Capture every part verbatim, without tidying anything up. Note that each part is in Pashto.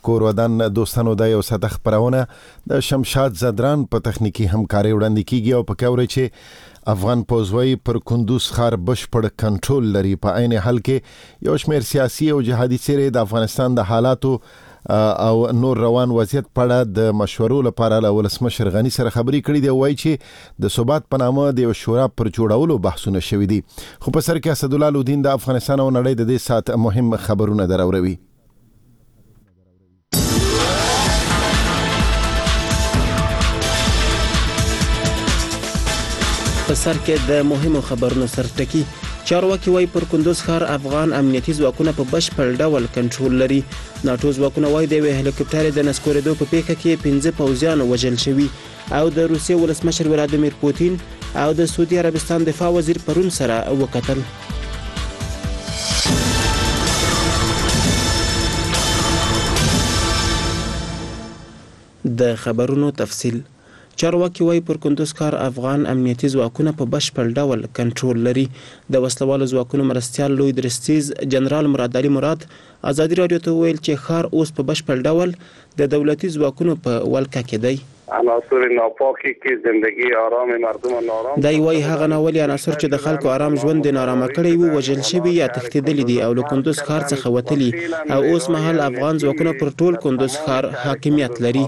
کور ودان دوستانو د یو ساده خبرونه د شمشاد زدران په تخنیکی همکاري وړاندې کیږي او په کورې چې افغان پوزوي پر کندوز ښار بشپړ کنټرول لري. په عین حال کې یو شمېر سیاسي او جهادي څیرې د افغانستان د حالاتو او نور روان وضعیت په اړه د مشورو لپاره له ولسمشر غني سره خبرې کړې دي. وایي چې د ثبات په نامه د یو شورا پر جوړولو بحثونه شوي دي. خو په سر کې اسدالله لودین د افغانستان او نړۍ د دې سات مهم خبرونه دراوروي. په سر کې د مهمو خبرونو سرټکی چارواکي وايي پر کندوز ښار افغان امنیتي ځواکونه په بشپړ ډول کنټرول لري. ناټو ځواکونه وايي د هلیکوپټر د نسکورېدو په پیښه کې پنځه پوځیان وژل شوي او د روسیې ولسمشر ولادیمیر پوتین او د سعودي عربستان دفاع وزیر پرون سره وکتل. د خبرونو تفصیل چارواکي وايي پر کندوز ښار افغان امنیتي ځواکونه په بشپړ ډول کنټرول لري. د وسلوالو ځواکونو مرستیال لوی درستیز جنرال مراد علي مراد ازادي رادیو ته ویل چې ښار اوس په بشپړ ډول د دولتي ځواکونو په ولکه کې دی. عناصر ناپاکي کې زندگی آرام مردم نارام دی وايي هغه ناولي عناصر چې د خلکو آرام ژوند د نارامه کړی وو وژل شوي یا تښتېدلي دي او له کندوز ښار څخه وتلي او اوس مهال افغان ځواکونه پر ټول کندوز ښار حاکمیت لري.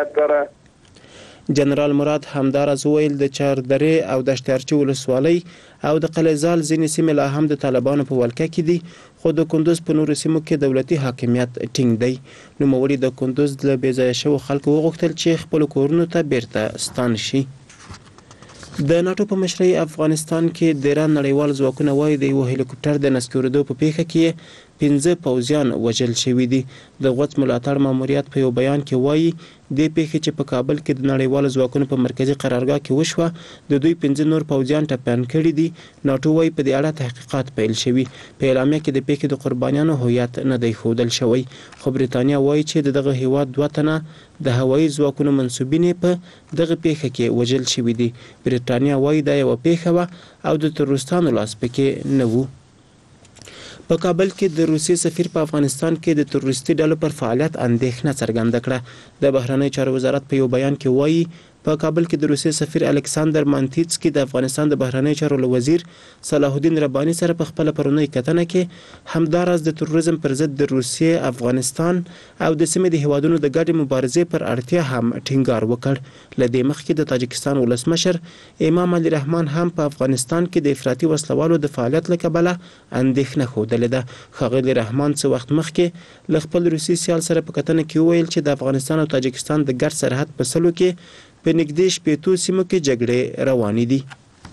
جنرال مراد همدارز ویل د چاردرې او د اشتارچي ولسوالۍ او د قلعهزال ځینې سیمې لا هم د طالبانو په ولکه کې دي خو د کندوز په نورو سیمو کې دولتي حاکمیت ټینګ دی. نوموړي د کندوز له بې ځایه شوو خلکو وغوښتل چې خپلو کورونو ته بیرته ستان شي. د ناټو په مشرۍ افغانستان کې د ایران نړیوال ځواکونه وايي د یو هلیکوپټر د نسکورېدو په پیښه کې پنځه پوځیان وژل شوي دي. د غوڅ ملاتړ ماموریت په یو بیان کې وايي د پیښې چې په کابل کې د نړیوالو ځواکونو په مرکزي قرارګاه کې وشوه د دوی پنځه نور پوځیان ټپیان کړي دي. ناټو وايي په دې اړه تحقیقات پیل شوي. په اعلامیه کې د پیښې د قربانیانو هویت نه دی ښودل شوی خو بریتانیا وايي چې د دغه هیواد دوه تنه د هوایي ځواکونو منسوبین په دغه پیښه کې وژل شوي دي. بریتانیا وايي دا یوه پیښه وه او د تروریستانو لاس پکې نه و. په کابل کې د روسیې سفیر په افغانستان کې د تروریستي ډلو پر فعالیت اندېښنه څرګنده کړه. د بهرنیو چارو وزارت په یو بیان کې وایي په کابل کې د روسیې سفیر الکساندر مانتیتسکي د افغانستان د بهرنیو چارو وزیر صلاح الدین رباني سره په خپل پرونی کتنه کې همدارس د تروریزم پر ضد د روسیې افغانستان او د سیمې د هیوادونو د ګډې مبارزې پر اړتیا هم ټینګار وکړ. له دې مخکې د تاجکستان ولسمشر امام علي رحمان هم په افغانستان کې د افراطي وسلوالو د فعالیت له کبله اندېښنه ښودلې ده. ښاغلي رحمان څه وخت مخکې له خپل روسي سیال سره په کتنه کې وویل چې د افغانستان او تاجکستان د ګډ سرحد په سلو کې په نږدې شپېتو سیمو کې جګړې روانې دي.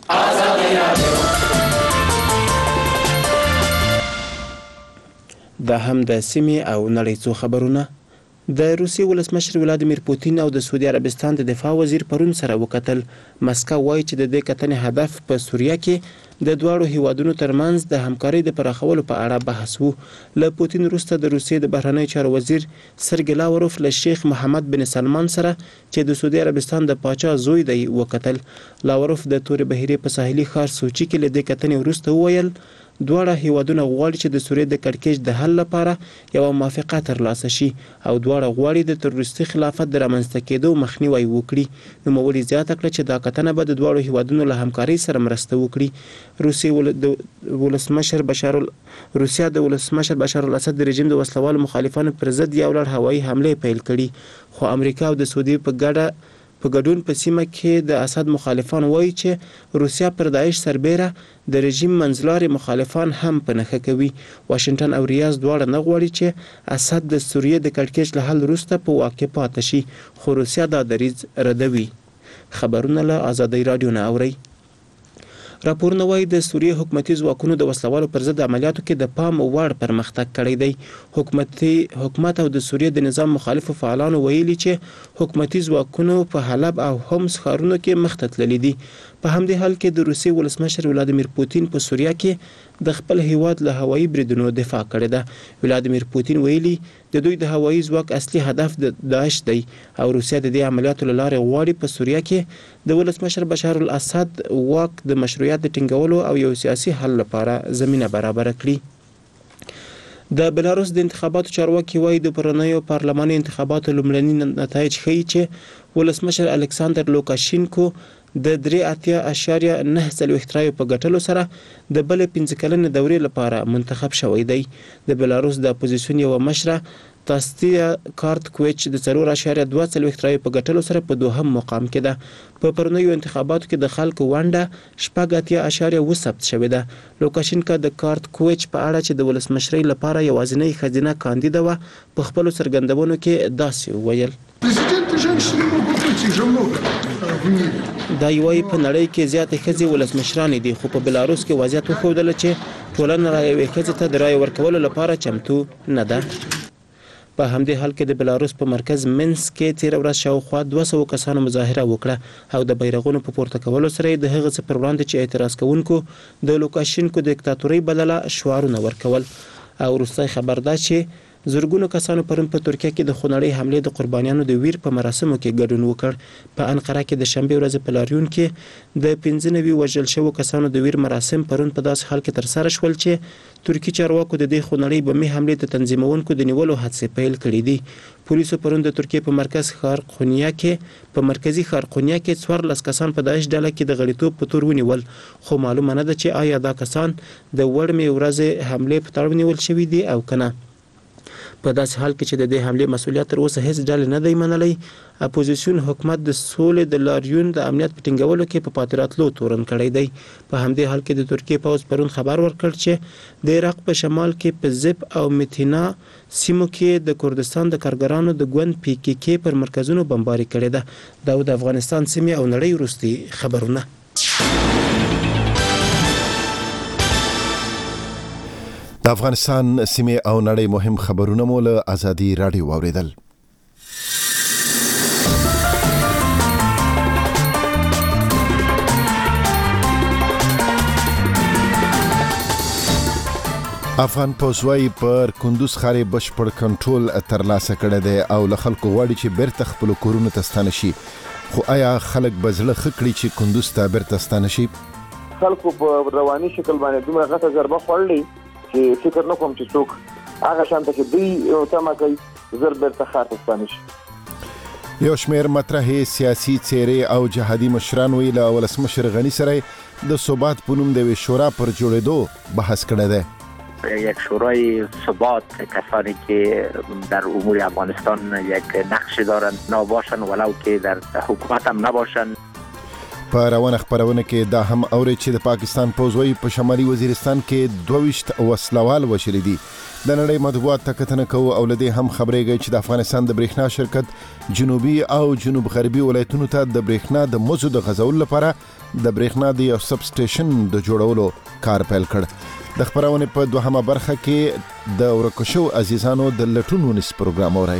دا هم د سیمې او نړۍ څو خبرونه. د روسیې ولسمشر ولادیمیر پوتین او د سعودي عربستان د دفاع وزیر پرون سره وکتل. مسکو وایي چې د دې کتنې هدف په سوریه کې د دواړو هیوادونو ترمنځ د همکارۍ د پراخولو په اړه بحث وو. له پوتین وروسته د روسیې د بهرنیو چارو وزیر سرګی لاوروف له شیخ محمد بن سلمان سره چې د سعودي عربستان د پاچا زوی دی وکتل. لاوروف د تورې بحیرې په ساحلي ښار سوچي کې له دې کتنې وروسته وویل دواړه هیوادونه غواړي چې د سوریې د کړکېچ د حل لپاره یوه موافقه ترلاسه شي او دواړه غواړي د تروریستي خلافت د رامنځته کېدو مخنیوی وکړي. نوموړي زیاته کړه چې دا کتنه به د دواړو هیوادونو له همکارۍ سره مرسته وکړي. روسیې د ولسمشر بشار روسیا د ولسمشر بشار الاسد د رژیم د وسلوالو مخالفانو پر ضد یو لړ هوایي حملې پیل کړي خو امریکا او د سعودي په ګډه په ګډون په سیمه کې د اسد مخالفان وایي چې روسیا پر داعش سربیره د رژیم منځلاري مخالفان هم په نښه کوي. واشنگټن او ریاض دواړه نه غواړي چې اسد د سوریې د کړکېچ له حل وروسته په واک کې پاتې شي خو روسیا دا دریځ ردوي. خبرونه له ازادي رادیو نه اورئ. راپورونه وایي د سوریې حکومتي ځواکونو د وسلوالو پر ضد عملیاتو کې د پام وړ پرمختګ کړی دی. حکومتي حکومت او د سوریې د نظام مخالفو فعالانو ویلي چې حکومتي ځواکونو په حلب او حمص ښارونو کې مخته تللي دي. په همدې حال کې د روسیې ولسمشر ولادیمیر پوتین په سوریه کې د خپل هیواد له هوایي بریدونو دفاع کړې ده. ولادیمیر پوتین ویلي د دوی د هوایي ځواک اصلي هدف د داعش دی او روسیه د دې عملیاتو له لارې غواړي په سوریه کې د ولسمشر بشار الاسد واک د مشروعیت د ټینګولو او یو سیاسي حل لپاره زمینه برابره کړي. د بلاروس د انتخاباتو چارواکي وایي د پرونیو پارلماني انتخاباتو لومړني نتایج ښیي چې ولسمشر الکساندر لوکاشینکو د درې اتیا اشاریه نه څلوېښت رایو په ګټلو سره د بلې پنځه کلنې دورې لپاره منتخب شوی دی. د بلاروس د اپوزیسیون یوه مشره تاستیا کارتکویچ د څلور اشاریه دوه څلوېښت رایو په ګټلو سره په دوهم مقام کې ده. په پرونیو انتخاباتو کې د خلکو ونډه شپږ اتیا اشاریه اووه ثبت شوې ده. لوکاشینکا د کارتکویچ په اړه چې د ولسمشرۍ لپاره یوازینۍ ښځینه کاندیده وه په خپلو څرګندونو کې داسې وویل: دا یوایي په نړۍ کې زیاتې ښځې ولسمشرانې دي، خو په بلاروس کې وضعیت وښودله چې ټولنه را یوې ښځې ته د رایې ورکولو لپاره چمتو نه ده. په همدې حال کې د بلاروس په مرکز منسک کې تېره ورځ شاوخوا دوه سوه کسانو مظاهره وکړه او د بیرغونو په پورته کولو سره یې د هغه څه پر وړاندې چې اعتراض کوونکو د لوکاشینکو د دیکتاتورۍ بدله شعارونه ورکول. او وروستی خبر دا چې زرګونو کسانو پرون په ترکیه کې د خونړۍ حملې د قربانیانو د ویر په مراسمو کې ګډون وکړ. په انقره کې د شنبې ورځې په لاریون کې د پنځه نوي وژل شوو کسانو د ویر مراسم پرون په داسې حال کې ترسره شول چې ترکي چارواکو د دې خونړۍ بمي حملې د تنظیمونکو د نیولو هڅې پیل کړې دي. پولیسو پرون د ترکیه په مرکز خارقونیا کې په مرکزی خارقونیا کې څوارلس کسان په داعش ډله کې د غړیتوب په تور ونیول، خو معلومه نه ده چې آیا دا کسان د وړمې ورځې حملې په تړاو نیول شوي دي او کنه. په داسې حال کې چې د دې حملې مسؤلیت تر اوسه هیڅ ډلې نه دی منلی، اپوزیسیون حکومت د سولې د لاریون د امنیت په ټینګولو کې په پاتې راتلو تورن کړی دی. په همدې حال کې د ترکیې پوځ پرون خبر ورکړ چې د عراق په شمال کې په زب او متینا سیمو کې د کردستان د کارګرانو د ګوند پی کې کې پر مرکزونو بمباري کړې ده. دا د افغانستان سیمې او نړۍ وروستي خبرونه. د افغانستان سیمې او نړۍ مهم خبرونه مو له ازادي راډیو واوریدل. افغان پوځوي پر کندوز ښار بشپړ کنټرول ترلاسه کړی دی او له خلکو غواړي چې بیرته خپلو کورونو ته ستانه شي. خو آیا خلک به زړه ښه کړي چې کندوز ته بیرته ستانه شي؟ خلکو په رواني شکل باندې دومره غټه ضربه خوړلې چې فکر نه کوم چې څوک هغه شانته چې دوی تمه کوي زر بیرته ښار ته ستانه شي. یو شمېر مطرحې سیاسي څېرې او جهادي مشران وی له ولسمشر غني سره د ثبات په نوم د یوې شورا پر جوړېدو بحث کړی دی. یک شورای ثبات، کسانی که در امور افغانستان یک نقش دارند نباشند ولو که در حکومت هم نباشند. په روانه خبرونه کې دا هم اوري چې د پاکستان پوځوي په شمالي وزیرستان کې دوه وسلوال وشلي دي. د نړۍ مطبوعات ته کتنه کوو او لدې هم خبرېږي چې د افغانستان د برېښنا شرکت جنوبي او جنوب غربي ولایتونو ته د برېښنا د مزو د غځولو لپاره د برېښنا د یو سب سټیشن د جوړولو کار پیل کړ. د خبرونې په دوهمه برخه کې د ورکو شو عزیزانو د لټون ونیس پروګرام اورئ.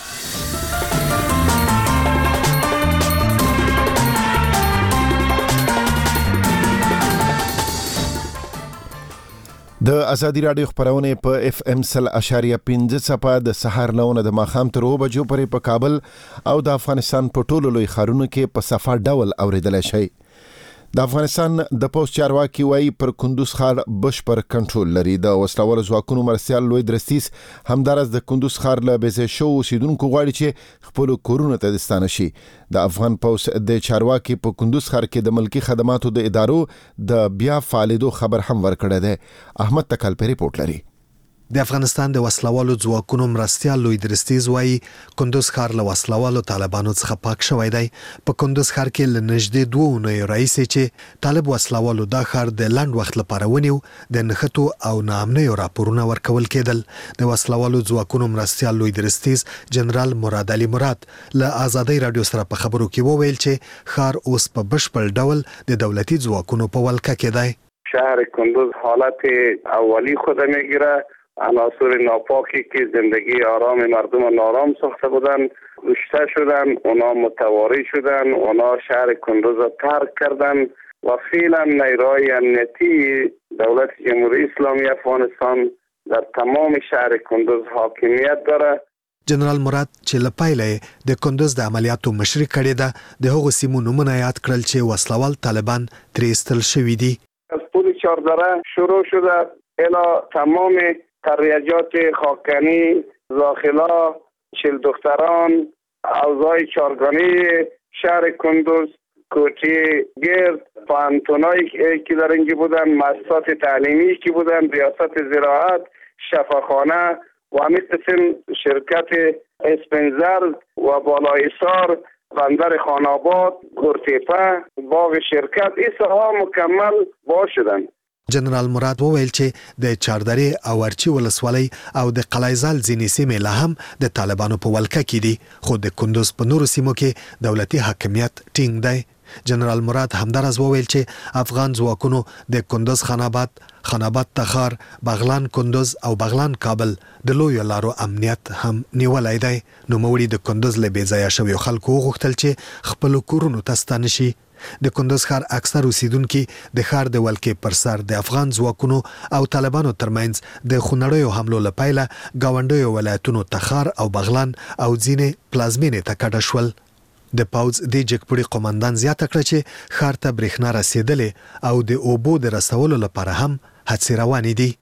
د ازادي راډیو خبرونه په اف ام سل اشاریه پنځه څپه د سحر نهونه د ماښام تر اوه بجو پورې په کابل او د افغانستان په ټولو لوی ښارونو کې په صفه ډول اوریدلی شئ. د افغانستان د پوځ چارواکي وایي پر کندوز ښار بشپړ کنټرول لري. د وسلوالو ځواکونو مرستیال لوی درستیز همداراز د کندوز ښار له بېځای شوو اوسېدونکو غواړي چې خپلو کورونو ته ستانه شي. د افغان پوځ د چارواکي په کندوز ښار کې د ملکي خدماتو د ادارو د بیا فعالېدو خبر هم ورکړی دی. احمد تکلپي رپورټ لري. د افغانستان د وسلوالو ځواکونو مرستیال لوی درستیز وایي کندوز ښار له وسلوالو طالبانو څخه پاک شوی دی. په کندوز ښار کې له نږدې دوه اونیو راهیسې چې طالب وسلوالو دا ښار د لنډ وخت لپاره ونیو د نښتو او ناامنیو راپورونه ورکول کېدل. د وسلوالو ځواکونو مرستیال لوی درستیز جنرال مراد علي مراد له ازادي راډیو سره په خبرو کې وویل چې ښار اوس په بشپړ ډول د دولتي ځواکونو په ولکه کې دی. شهر کندوز حالت اولی خود میگیره. عناصر ناپاکی که زندگی آرام مردم نارام ساخته بودن کشته شدن، اونا متواری شدن، اونا شهر کندوز را ترک کردن و فعلا نیروهای امنیتی دولت جمهوری اسلامی افغانستان در تمام شهر کندوز حاکمیت داره. جنرال مراد چې له پیله د کندوز د عملیاتو مشري کړې ده د هغو سیمو نومونه یاد کړل چې وسلوال طالبان ترې ایستل شوي دي. از پل چهاردره شروع شده الی تمام تریجات خاکنی، زاخلا، چل دختران، اوضاع چارگانی شهر کندوز، کوچه گرد، پانتونایی که در اینجا بودن، مؤسسات تعلیمی که بودن، ریاست زراعت، شفاخانه و همین قسم شرکت اسپنزر و بالایسار، بندر خاناباد، گرتیپه، باغ شرکت، این ساحه مکمل با شدن. جنرال مراد وویل چې د چاردرې او ارچی ولسوالۍ او د قلعهزال ځینې سیمې لا هم د طالبانو په ولکه کې دي، خو د کندوز په نورو سیمو کې دولتي حاکمیت ټینګ دی. جنرال مراد همدارس وویل چې افغان ځواکونو د کندوز خاناباد، خاناباد تخار، بغلان کندوز او بغلان کابل د لویو لارو امنیت هم نیولی دی. نوموړي د کندوز له بې ځایه شویو خلکو وغوښتل چې خپلو کورونو ته ستانه شي. د کندوز ښار اکثر اوسیدونکي د ښار د ولکې پر سر د افغان ځواکونو او طالبانو ترمنځ د خونړیو حملو له پیله ګاونډیو ولایتونو تخار او بغلان او ځینې پلازمینې ته کډه شول. د پاوځ د جګپوړي قومندان زیاته کړه چې ښار ته برېښنا رسېدلې او د اوبو د رسولو لپاره هم هڅې روانې دي.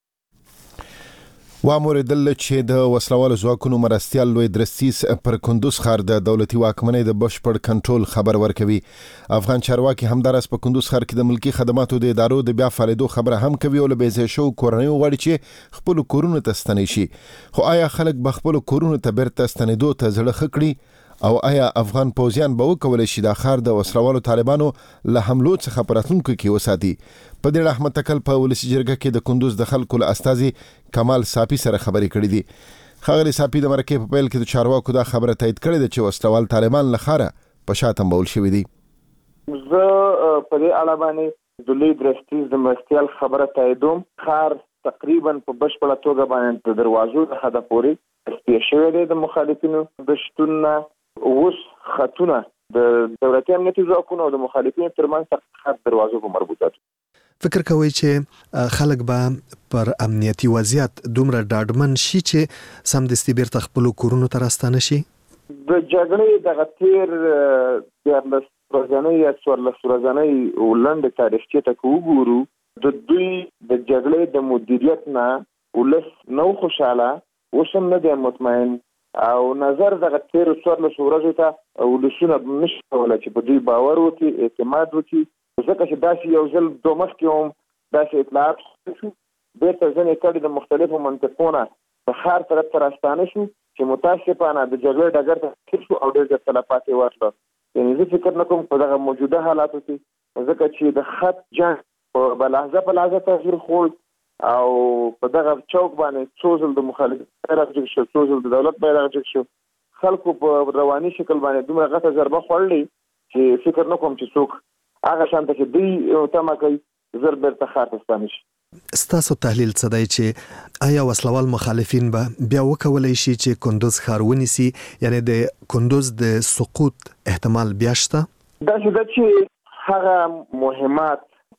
واوریدل چې د وسلوالو ځواکونو مرستیال لوی درستیز پر کندوز ښار د دولتي واکمنۍ د بشپړ کنټرول خبر ورکوي. افغان چارواکي همدارس په کندوز ښار کې د ملکی خدماتو د ادارو د بیا فعالیدو خبره هم کوي او له بې ځایه شوو کورنیو غواړي چې خپلو کورونو ته ستنې شي. خو آیا خلک به خپلو کورونو ته بیرته ستنېدو ته زړه ښه کړي او آیا افغان پوځیان به وکولی شي دا ښار د وسلوالو طالبانو له حملو څخه په راتلونکو کې وساتي؟ په دې اړه احمد تکل په ولسي جرګه کې د کندوز د خلکو له استازي کمال صافي سره خبرې کړې دي. ښاغلي صافي د مرکې په پیل کې د چارواکو دا خبره تایید کړې ده چې وسلوال طالبان له ښاره په شا تمبول شوي دي. زه په دې اړه باندې د لوی درستیز د مرستیال خبره تاییدوم. ښار تقریبا په بشپړه توګه باندې د دروازو د حده پورې سپېښ شوی دی د مخالفینو د شتون نه. اوس خطونه د دولتي امنیتي ځواکونو او د مخالفینو ترمنځ خط دروازو په مربوطه. فکر کوي چې خلک به پر امنیتي وضعیت دومره ډاډمن شي چې سمدستي بیرته خپلو کورونو ته راستانه شي؟ د جګړې دغه تیر دیارلس ورځنۍ یا څوارلس ورځنۍ لنډې تاریخچې ته که وګورو، د دوی د جګړې د مدیریت نه ولس نو خوشحاله، اوس هم نه دی مطمئن او نظر دغه تیر څوارلس ورځو ته ولسونه نشي کولی چې په دوی باور وکړي، اعتماد وکړي. ځکه چې داسې یو ځل دوه مخکې هم داسې اطلاعات شو، بیرته ځینې کډې د مختلفو منطقو نه په ښار طرف ته راستانه شو چې متاسفانه د جګړې ډګر ته تېر شو او ډېر زیات تلفات یې وشول. یعنې زه فکر نه کوم په دغه موجوده حالاتو کې، ځکه چې د خط جنګ په لحظه په لحظه تغییر خورد او په دغه چوک باندې څو ځل د مخالفت بیرغ جګ شو، څو ځل د دولت بیرغ جګ شو. خلکو په رواني شکل باندې دومره غټه ضربه خوړلې چې فکر نه کوم چې څوک هغه شانته چې دوی تمه کوي زر بیرته ښار ته ستانه شي. ستاسو تحلیل څه دی چې آیا وسلوال مخالفین به بیا وکولی شي چې کندوز ښار ونیسي؟ یعنی د کندوز د سقوط احتمال بیا شته؟ داسې ده چې هغه مهمات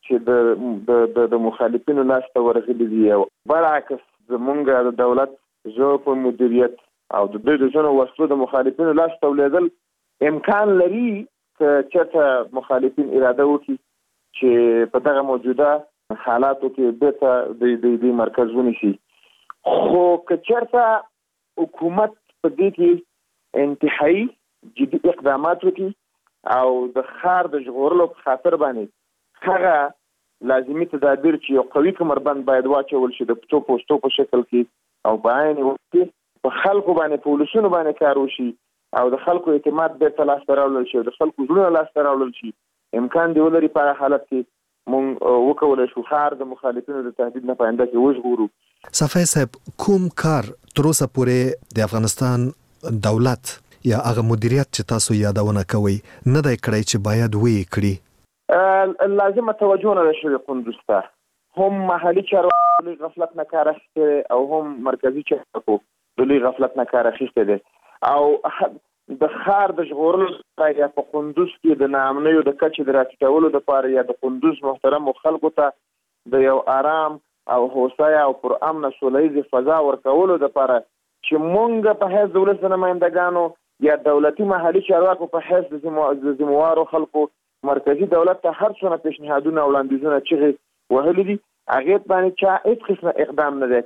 چې د د مخالفینو لاس ته ورغلي دي او برعکس زمونږ د دولت ژور په مدیریت او د دوی د ځینو وسلو د مخالفینو لاس ته ولېدل امکان لري که چېرته مخالفین اراده وکړي چې په دغه موجوده حالاتو کې بیرته د مرکز ونیسي. خو که چېرته حکومت په دې کې انتهایي جدي اقدامات وکړي او د ښار د ژغورلو په خاطر باندې هغه لازمي تدابیر چې یو قوي کمربند باید واچول شي د پټو پوسټو په شکل کې او په عین وخت کې په خلکو باندې په ولسونو باندې کار وشي او د خلکو اعتماد بیرته لاسته راوړل شي، د خلکو زړونه لاسته راوړل شي، امکان دی ولري په حالت کې مونږ وکولی شو ښار د مخالفینو د تهدید نه په آینده کې وژغورو. صفای صاحب، کوم کار تر اوسه پورې د افغانستان دولت یا هغه مدیریت چې تاسو یادونه کوئ نه دی کړی چې باید ویې کړي؟ لازمه توجه نه ده شوې کندوز ته. هم محلي چارواکو د غفلت نه کار اخیستی او هم مرکزي چارواکو د لوی غفلت نه کار اخیستی دی او د ښار د ژغورلو لپاره یا په کندوز کې د ناامنیو د کچې د راټیټولو لپاره یا د کندوز محترمو خلکو ته د یو آرام او هوسایا او پر امن سوله ییزې فضا ورکولو لپاره چې مونږ په حیث د ولس د نمایندګانو یا دولتي محلي چارواکو په حیث د ذمهوارو خلکو مرکزي دولت ته هر څونه پیشنهادونه او وړاندیزونه چغې وهلي دي، هغې باندې چا هېڅ قسمه اقدام نه دی کړی.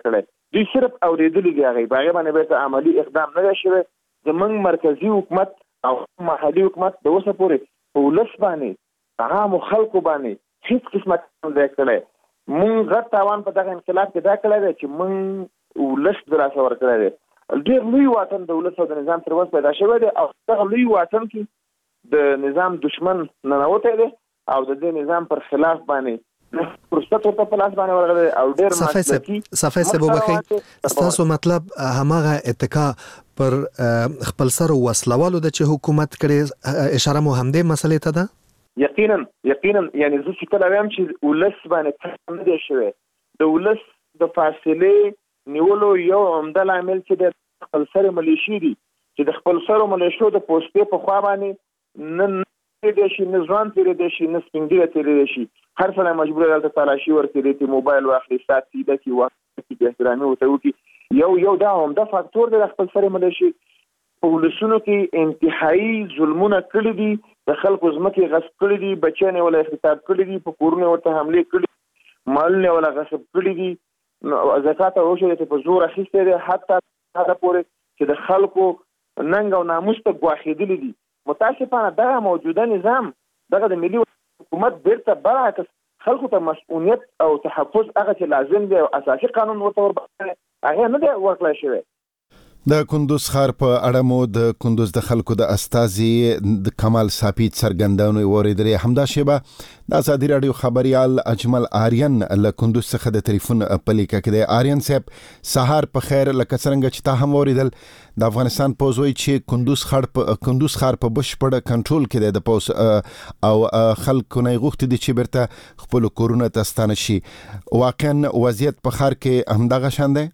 دوی صرف اورېدلي دي هغه باغې باندې به عملی اقدام نه شوی. زمونږ مرکزی حکومت او محلي حکومت د اوسه پورې په ولس باندې عام خلکو باندې هیڅ قسمت نه کړی. مونږ غټ تاوان په دغه انقلاب کې دا کړی دی چې مونږ ولس د لاسه ورکړی دی. ډېر لوی واټن د ولس او د نظام تر منځ پیدا شوی دی او دغه لوی واټن کې د نظام دشمن ننوتی دی او د دې نظام پر خلاف باندې فرصت ورته په لاس باندې ورغلی او ډېر مسلکي صفای صاحب وبخښئ ستاسو مطلب هماغه اتکا پر خپل سر وسلوالو د چې حکومت کړي اشاره مو همدې مسلې ته ده؟ یقینا یقینا یعنی زه چې کله وایم چې ولس باندې نه دی شوی د ولس د فاصلې نیولو یو عمده لامل چې د خپل سر ملیشي دي چې د خپل سر ملیشو د پوسټې په خوا باندې نه تیرې شي نه ځوان تیرې شي نه سپین ږیری تیرې شي هر څه مجبور دلته تلاشي ورکړي چې موبایل واخلي سات سیده کی وخت کې احترامي وته وکي یو یو دا عمده فاکتور دی خپل سر ملیشي په ولسونو کې انتهایی ظلمونه کړي دي د خلکو ځمکې غصب کړي دي بچیانې ولا اغتصاب کړي دي په کورونو ورته حملې کړي مالونه ولا غصب کړي دي زکات او عشر ته په زور اخیسته دي حتی هغه پورې چې د خلکو ننګ او ناموس ته ګواښېدلي دي. متاسفانه دغه موجوده نظام دغه د ملي حکومت بیرته برعکس خلکو ته مسؤلیت او تحفظ هغه چې لازم دی او اساسي قانون ورته ورباندې هغه نه دی ورکړی شوی. د کندوز ښار په اړه مو د کندوز د خلکو د استازي د کمال ساپیت څرګندونه اوریدلې. همدا شیبه د ازادي راډیو خبريال اجمل آریان له کندوز څخه د ټلیفون په لیکه کې د آریان صاحب سهار په خیر لکه څنګه چې تا هم اوریدل د افغانستان پوز وایي چې کندوز ښار په کندوز ښار په بشپړ کنټرول کې دی د پوز او خلکو نه غوښتي دي چې برته خپل کورونه ته ستانه شي. واقعا وضعیت په ښار کې همدغه شان دی؟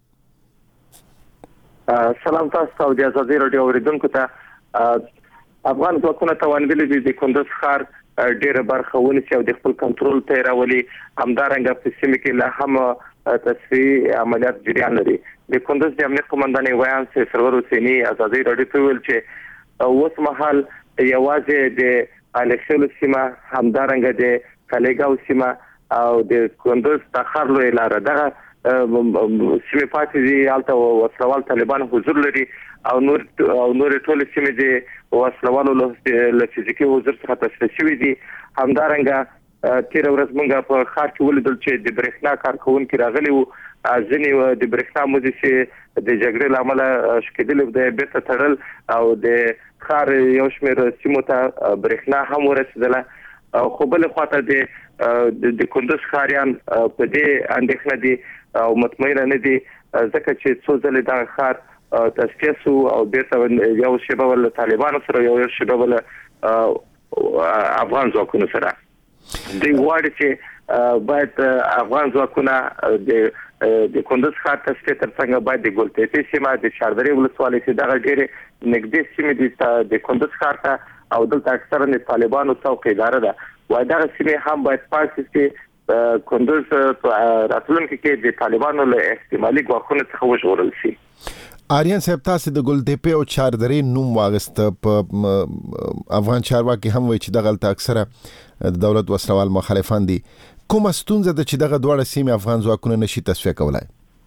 سلام تاسو ته د ازادي راډیو اوریدونکو ته. افغان ځواکونه توانګلي دي د کندوز ښار ډیره برخه ونیسي او د خپل کنټرول ته راولي. همدارنګه په سیمه کې لا هم تصفیه عملیات جریان لري. د کندوز د امنیت قومندان ویان سرور حسیني ازادي راډیو ته ویل چې اوس مهال یوازې د الکسل سیمه همدارنګه د کلیګاو سیمه او د کندوز تخار لوی لار دغه سیمه پاتې دي البته وسلوال طالبان حضور لري او نور او نور ټول سیمه دي وسلوالو له فزیکي حضور څخه تشریح شوی دي. همدارنګه تیر ورځ موږ په ښار کې ولیدل چې د برېښنا کارکونکو راغلي وو ځینې د برېښنا مزي د جګړې لامل شکېدل د بیرته تړل او د ښار یو شمېر سیمو ته برېښنا هم ورسېدله. خو بل خواته د د کندوز ښاریان په دې اندېښنه دي او مطمئن نه دي ځکه چې څو ځله دا ښار تاسیس او بیرته یو شیبه ول طالبانو سره یو شیبه ول افغان ځواکونو سره دوی غواړي چې باید افغان ځواکونه د د کندوز ښار تاسیس ترڅنګ باید د ګلتېپې سیمه د شاردرې ولسوالۍ چې دغه ډېرې نږدې سیمې دي د کندوز ښار ته او دلته اکثرا د طالبانو څوکیدار ده وای دغه سیمه هم باید پاتې شي. کندوز راتلونکي کې د طالبانو له احتمالي ګواښونو څخه وژغورل شي. آریان صاحب تاسو د ګلتېپې او چاردرې نوم واغست په افغان چارواکي هم وایي چې دغه اکثره د دولت وسلوال مخالفان دي. کومه ستونزه ده چې دغه دواړه سیمې افغان ځواکونه نشي تصفیه کولای؟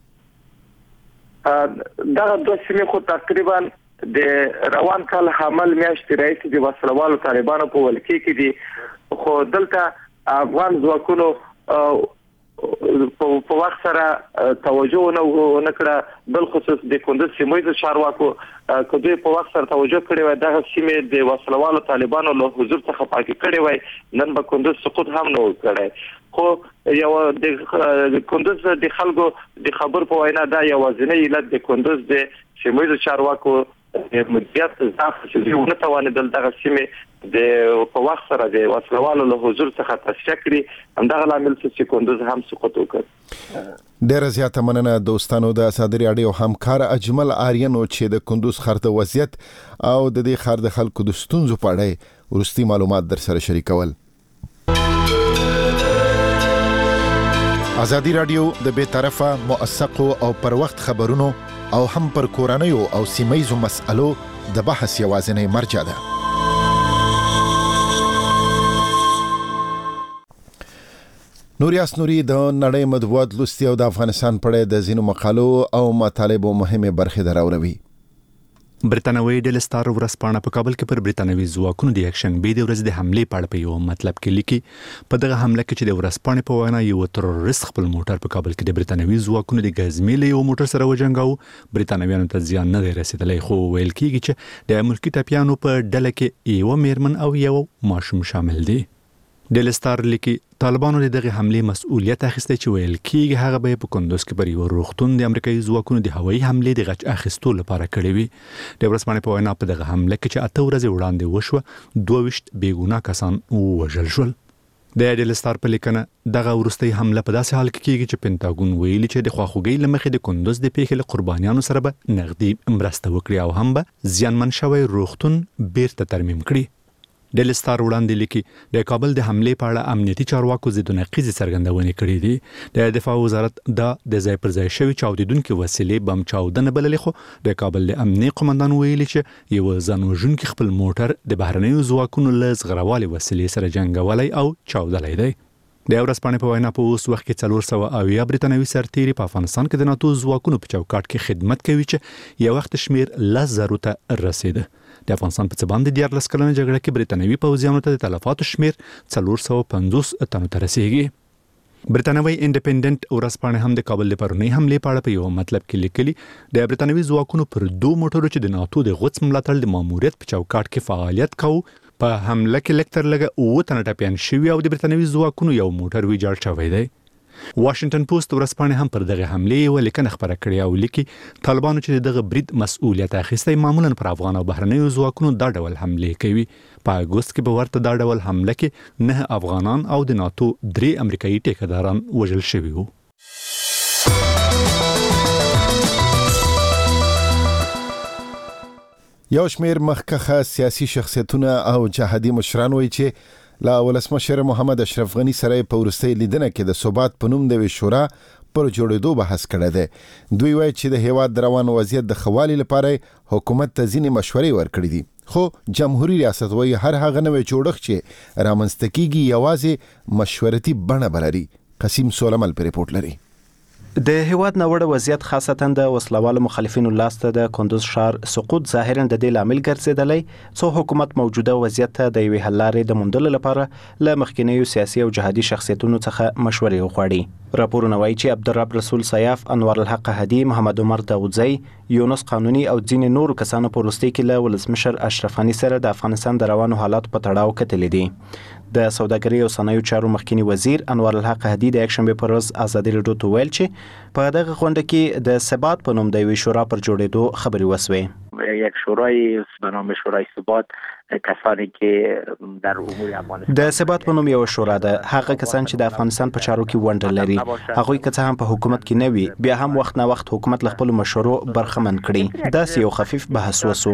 دغه دوه سیمې خو تقریبا د روان کال حمل میاشتې راځي د وسلوالو طالبانو په ولکې کې دي خو دلته افغان ځواکونو په وخت سره توجه نه وکړه بل خصوص د کندوز سیمې چارواکو کله په وخت سره توجه کړې و دغه سیمې د وسلوالو طالبانو له حضور څخه پاکي کړې وای نن به کندوز سقوط هم نه وکړي. خو یو د کندوز د خلکو د خبر په وینا دا یوازینی علت د کندوز د سیمې چارواکو د مدیریت ضعف چې ونه توانېدل دغه سیمې د په وخت سره د وسلوالو له حضور څخه تصفیه کړي همدغه لامل چې کندوز هم سقوط وکړ. ډېر زیاته مننه دوستانو د ازادي راډیو همکار اجمل آریان چې د کندوز ښار د وضعیت او د دې ښار د خلکو د ستونزو په اړه ورستي معلومات در سره شریکول. ازادي راډیو د بې طرفه موثقو او پر وخت خبرونو او هم پر کورنیو او سیمایزو مسألو د بحث یوازینی مرجع ده. نوریاس نوري د نړۍ مطبوعات لوستي او د افغانستان په اړه د ځینو مقالو او مطالبو مهمه برخه دراوروي. برتانوي ډیلی سټار ورځپاڼه په کابل کې پر برتانوي ځواکونو د اکشن بي د ورځ د حمله په اړه په یو مطلب کې لیکي په دغه حمله کې چې د ورځپاڼې په وینا یو تروریست خپل موټر په کابل کې د برتانوي ځواکونو د غزمې له یو موټر سره وجنګاو. برتانویانو ته زیان نه دی رسیدلی، خو ویل کېږي چې د امریکایي ټپیانو په ډله کې یو میرمن او یو ماشوم شامل دي. ډیلی سټار لیکي طالبانو د دغه حمله مسؤلیت اخیسته چې ویل کېږي هغه به په کندوز کې پر یو روغتون د امریکایي ځواکونو د هوایي حمله د غچ اخیستو لپاره کړې وي. د ورځپاڼې په وینا په دغه حمله کې چې اته ورځې وړاندې وشوه دوه ویشت بېګناه کسان ووژل شول. د ډیلی سټار په لیکنه دغه وروستۍ حمله په داسې حال کې کېږي چې پینټاګون ویلي چې د خواخوږۍ له مخې د کندوز د پیښې له قربانیانو سره به نغدي مرسته وکړي او هم به زیانمن شوی روغتون بیرته ترمیم کړي. ډیلی سټار وړاندې لیکي د کابل د حمله په اړه امنیتي چارواکو ضد نقیزې څرګندونې کړې دي. د دفاع وزارت دا د ځای پر ځای شوی چاودیدونکو وسیلې بم چاودنه بللې، خو د کابل د امنیتي قومندان ویلي چې یو ځان وژونکي خپل موټر د بهرنیو ځواکونو له زغروالي وسیلې سره جنګولای او چاودلای دی. د ورځپاڼې په وینا په اوس وخت کې څلور سوه اویا برتانوي سرتیري په افغانستان کې د ناتو ځواکونو په چوکاټ کې خدمت کوي چې یو وخت شمیر لس زرو ته رسیده. د افغانستان په څه باندې دیارلس کلنه جګړه کې برتانوي پوځیانو ته د تلفاتو شمیر څلور سوه پنځوس تنو ته رسیږي. برتانوي انډیپندنت ورځپاڼه هم د کابل د پرونی حمله په اړه په یو مطلب کې لیکلي د برتانوي ځواکونو پر دوه موټرو چې د ناتو د غوڅ ملاتړ د ماموریت په چوکاټ کې فعالیت کوي په حمله کې لکتر لګه اوه تنه ټپیان شوي او د برتانوي ځواکونو یو موټر ویجاړ شوی دی. واشنگټن پوسټ ورځپاڼه هم پر دغه حمله یو لیکنه خبره کړې او لیکي طالبانو چې دغه برید مسؤلیت اخیستی معمولا پر افغان او بهرنیو ځواکونو دا ډول حمله کوي. په اګوست کې به ورته دا ډول حمله کې نه افغانان او د ناتو درې امریکایي ټیکداران وژل شوي وو. یو شمیر مخکخه سیاسي شخصیتونه او جهادي مشران وایي چې لا ولسمشر محمد اشرف غنی سره په ورستۍ لیدنه کې د ثبات په نوم د شورا پر جوړېدو بحث کړی دی. دوی وایي چې د هیواد د روان وضعیت د ښه والي لپاره حکومت ته ځینې مشورې ورکړي دي، خو جمهوریت ریاست وایي هر هغه نوی جوړښت چې رامنځته کېږي یوازې مشورتي بڼه بلري. قسیم سولمل په ریپورت لري. د هیواد نوړه وضعیت خاصتا د وسلوالو مخالفینو لاسته د کندوز ښار سقوط ظاهرا د دې لامل ګرځیدلی څو حکومت موجوده وضعیت ته د یوې حل لارې د موندلو لپاره له مخکینیو سیاسي او جهادي شخصیتونو څخه مشورې وغواړي. راپورونه وایي چې عبدالرب رسول سیاف، انوار الحق هدي، محمد عمر داودزی، یونس قانوني او ځینې نورو کسانو په وروستۍ کې له ولسمشر اشرف غني سره د افغانستان د روانو حالاتو په تړاو کتلي دي. د سوداګرۍ او صنایعو چارو مخکینی وزیر انوار الحق هدي د اکشن په ورځ ازادي راډیو ته ویل چې په دغه غونډه کې د ثبات په نوم د یوې شورا پر جوړېدو خبرې وسوې. یک شورای به نام شورای ثبات کسانی که در امور افغانستان د ثبات په نوم یو شورا ده. هغه کسان چې د افغانستان په چارو کې ونډه لري، هغه که څه هم په حکومت کې نه وي، بیا هم وخت نه وخت حکومت له خپل مشورو برخمن کړي. دا یو خفیف بحث وسو.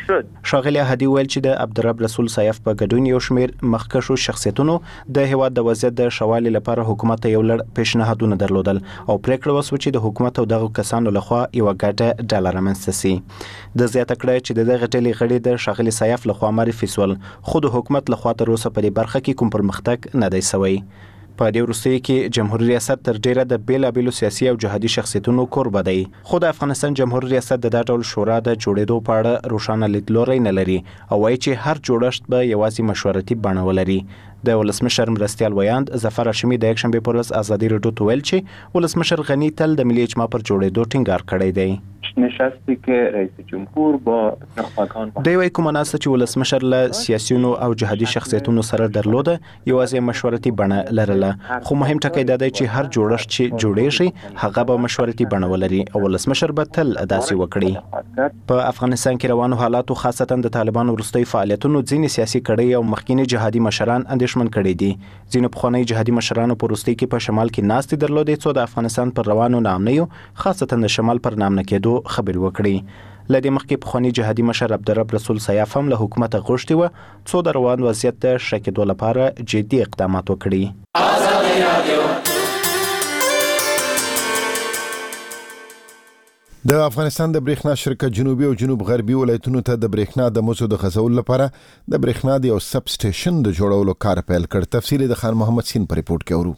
شاغلی هدي ویل چې د عبدالرب رسول سیاف په ګډون یو شمیر مخکښو شخصیتونو د هیواد د وضعیت د شوالي لپاره حکومت ته یو لړ پیشنهادونه درلودل او پریکړه وسو چې د حکومت او دغه کسانو لخوا یو ګډه ډله رامنځته سي. د زیاته کړه چې د دغه ډلې غړي د شاغلی سیاف لخوا معرفي سول، خو د حکومت لخوا تر اوسه په دې برخه کې کوم پرمختګ نه دی سوی. په دې وروستیو کې جمهوریت ریاست تر ډیره د بیلابیلو سیاسي او جهادي شخصیتونو کوربه دی، خو د افغانستان جمهوریت ریاست د دا ډول شورا د جوړېدو په اړه روښانه لیدلوری نه لري او وایي چې هر جوړښت به یوازې مشورتي بڼه ولري. د ولسمشر مرستیال ویاند ظفر هاشمي د یکشنبې په ورځ ازادي راډیو ته ویل چې ولسمشر غني تل د ملي اجماع پر جوړېدو ټینګار کړی دی. نشستی که رئیس جمهور با نخبگان دی وایي کومه ناسته چې ولسمشر له سیاسیونو او جهادي شخصیتونو سره درلوده یوازې مشورتي بڼه لرله، خو مهم ټکی دا دی چې هر جوړښت چې جوړیږي هغه به مشورتي بڼه ولري او ولسمشر به تل داسې وکړي. په افغانستان کې روانو حالاتو خاصتا د طالبانو وروستي فعالیتونو ځینې سیاسي کړۍ او مخکینی جهادي مشران اندېښمن کړي دي. ځینو پخواني جهادي مشرانو په وروستي کې په شمال کې ناستې درلودې څو د افغانستان پر روانو نامنیو خاصتا د شمال پر نامنه کېدو خبرې وکړي. لدې مخکې پخواني جهادي مشر عبدالرب رسول سیاف هم له حکومت غوښتي و څو د روان وضعیت د ښه کېدو لپاره جدي اقدامات وکړي. د افغانستان د برېښنا شرکت جنوبي او جنوب غربي ولایتونو ته د برېښنا د مزو د غځولو لپاره د برېښنا د یو سب سټیشن د جوړولو کار پیل کړ. تفصیل د خان محمد سین په ریپورت کې اورو.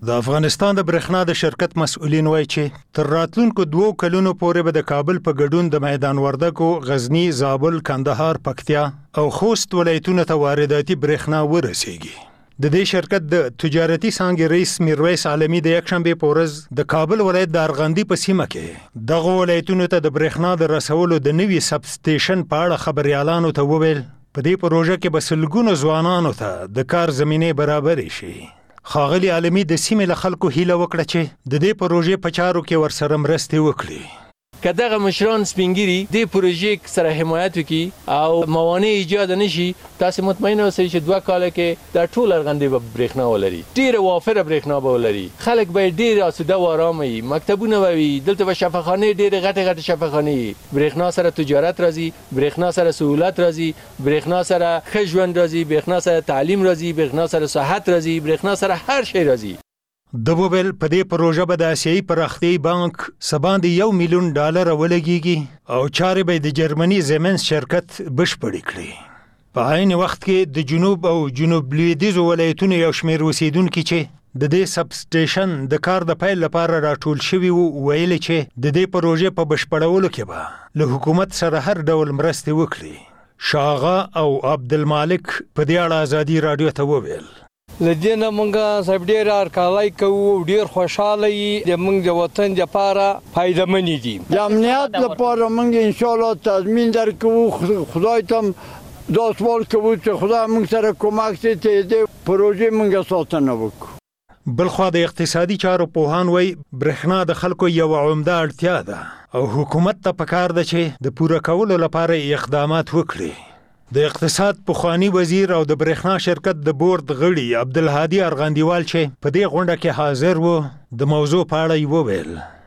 د افغانستان د برېښنا د شرکت مسؤلین وایي چې تر راتلونکو دوو کلونو پورې به د کابل په ګډون د میدان وردګو، غزنی، زابل، کندهار، پکتیا او خوست ولایتونو ته وارداتي برېښنا ورسیږي. د دې شرکت د تجارتي څانګې رئیس میرویس عالمي د یکشنبه په ورځ د کابل ولایت د ارغندی په سیمه کې دغه ولایتونو ته د برېښنا د رسولو د نوي سب سټیشن په اړه خبريالانو ته وویل په دې پروژه کې به سلګونو ځوانانو ته د کار زمینه برابرې شي. ښاغلي عالمي د سیمې له خلکو هیله وکړه چې د دې پروژې په چارو کې ورسره مرستې وکړي. که دغه مشران سپینګری د پروژې سره حمایت وکړي او موانع ایجاد نشي، تاسو مطمئن اوسئ چې دوه کال کې د ټول ارغندې به برېښنا ولري، ډیره وافره برېښنا به ولري، خلک به ډیر آسوده و آرام وي، مکتبونه به وي، دلته به شفاخانه ډیره غټه غټه شفاخانه وي. برېښنا سره تجارت راځي، برېښنا سره سہولت راځي، برېښنا سره ښه ژوند راځي، برېښنا سره تعلیم راځي، برېښنا سره صحت راځي، برېښنا سره هر شی راځي. د وویل په دې پروژه به د آسیایي پراختیایي بانک سباندې یو میلیون ډالر ولګیږي او چارې به د جرمني زیمنس شرکت بشپړې کړي. په عین وخت کې د جنوب او جنوب لویدیځو ولایتونو یو شمېر اوسیدونکي چې د دې سب سټیشن د کار د پیل لپاره راټول شوي وو ویلي چې د دې پروژې په بشپړولو کې به له حکومت سره هر ډول مرستې وکړي. شاغا او عبدالمالک په دې اړه ازادي رادیو ته وویل لدينا منغا صاحب ډیر ارکالای کو ډیر خوشاله یي د منګ د وطن لپاره فائدہ منی دي. د امنیت لپاره منګ ان شاء الله تضمین درکو. خدای تم دا سوال کوي چې خدای موږ سره کومک کوي چې د پروژې موږ ساتنه وکړو. بلخوا د اقتصادي چارو پوهان وایي برېښنا د خلکو یو عمده اړتیا ده او حکومت ته پکار ده چې د پوره کولو لپاره اقدامات وکړي. د اقتصاد پخوانی وزیر او د برېښنا شرکت د بورډ غړي عبدالهادي ارغندیوال چې په دې غونډه کې حاضر وو د موضوع په اړه وویل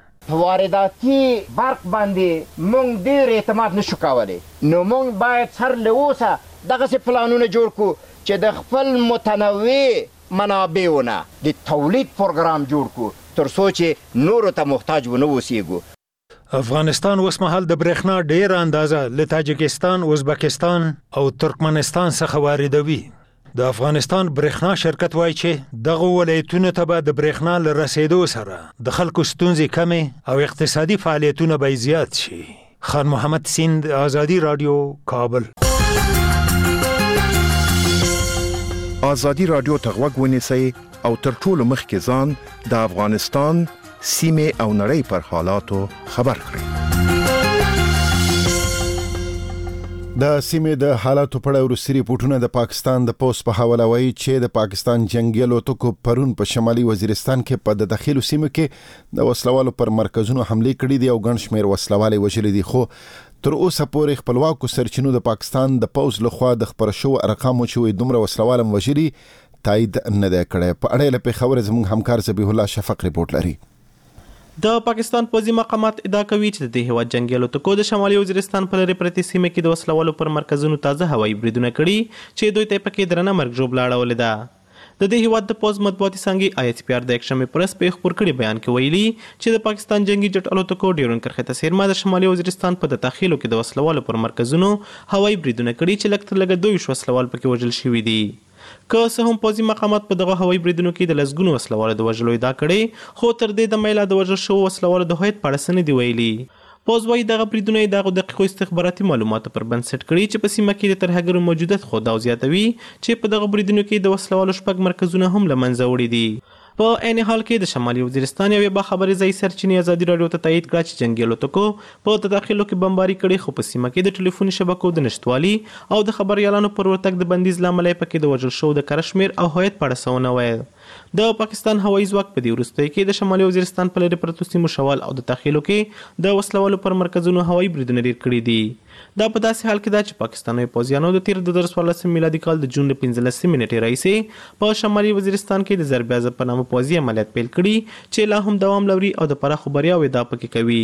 وارداتي برق باندې مونږ ډېر اعتماد نشو کولی، نو مونږ باید هر له اوسه دغسې پلانونه جوړ کړو چې د خپل متنوع منابعونه د تولید پروګرام جوړ کړو تر څو چې نورو ته محتاج ونه اوسیږو. افغانستان اوس مهال د برېښنا ډېره اندازه له تاجکستان، ازبکستان او ترکمنستان څخه واردوي. د افغانستان برېښنا شرکت وایي چې دغه ولایتونو ته به د برېښنا له رسیدو سره د خلکو ستونزې کمې او اقتصادي فعالیتونه به زیات شي. خان محمد سیند، آزادی رادیو، کابل. آزادی رادیو ته غوږ ونیسئ او تر ټولو مخکې ځان د افغانستان سیمه او نړۍ پر حالاتو خبر کړئ. د سیمې د حالاتو په اړه وروستي ریپورټونه د پاکستان د پوس په حواله وایي چې د پاکستان جنگي الوتکو پرون په شمالي وزیرستان کې په د داخلي سیمو کې د وسلوالو پر مرکزونو حمله کړې دي او ګڼ شمېر وسلوالې وژلي دي، خو تر اوسه پورې خپلواکو سرچینو د پاکستان د پوز لخوا د خبر شو ارقامو چې دومره وسلوال وژلي تایید نه دی کړی. په اړه له خبره زموږ همکار ذبیح الله شفق ریپورت لري. د پاکستان پوځي مقامات ادعا کوي چې د هیواد جنگي الوتکو د شمالي وزیرستان په لرې پرتې سیمه کې د وسلوالو پر مرکزونو تازه هوایي بریدونه کړي چې دوی ته پکې درنه مرګ ژوبله اړولې ده. د دې هیواد د پوځ مطبوعاتي څانګې آی ایچ پی آر د یکشنبې په ورځ په خپور کړي بیان کې ویلي چې د پاکستان جنگي جټ الوتکو ډیرون کرخه څیرمه د شمالي وزیرستان په داخلو کې د وسلوالو پر مرکزونو هوایي بریدونه کړي چې لږ تر لږه دوه وسلوال پکې وژل شوي دي. که څه هم پوځي مقامات په دغه هوایي بریدونو کې د لسګونو وسلوالو د وژلو ادعا کړې، خو تر دې دمه لا د وژل شوو وسلوالو د هویت په اړه څه نه دي ویلي. پوځ وایي دغه بریدونه یې دغو دقیقو استخباراتي معلوماتو پر بنسټ کړي چې په سیمه کې د ترهګرو موجودیت خو دا زیاتوي چې په دغه بریدونو کې د وسلوالو شپږ مرکزونه هم له منځه وړي دي. په عین حال کې د شمالي وزیرستان یوې باخبرې ځای سرچینې ازادي راډیو ته تایید کړه چې جنګي الوتکو په تداخلو کې بمباري کړي، خو په سیمه کې د ټلیفوني شبکو د نشتوالي او د خبريالانو پر ورتګ د بندیز له امله پکې د وژل شوو د کره شمېر او هویت په اړه څه ونه ویل. د پاکستان هوایي ځواک په دې وروستیو کې د شمالي وزیرستان په لرې پرتو سیمو شوال او د داخلو کې د وسلوالو پر مرکزونو هوایي بریدونه ډېر کړي دي. دا په داسې حال کې ده چې پاکستاني پوځیانو د تیر د څوارلسم میلادي کال د جون د پنځلسمې نیټې راهیسې په شمالي وزیرستان کې د ضرب عضب په نامه پوځي عملیات پیل کړي چې لا هم دوام لري او د پراخو بریاوو ادعا پکې کوي.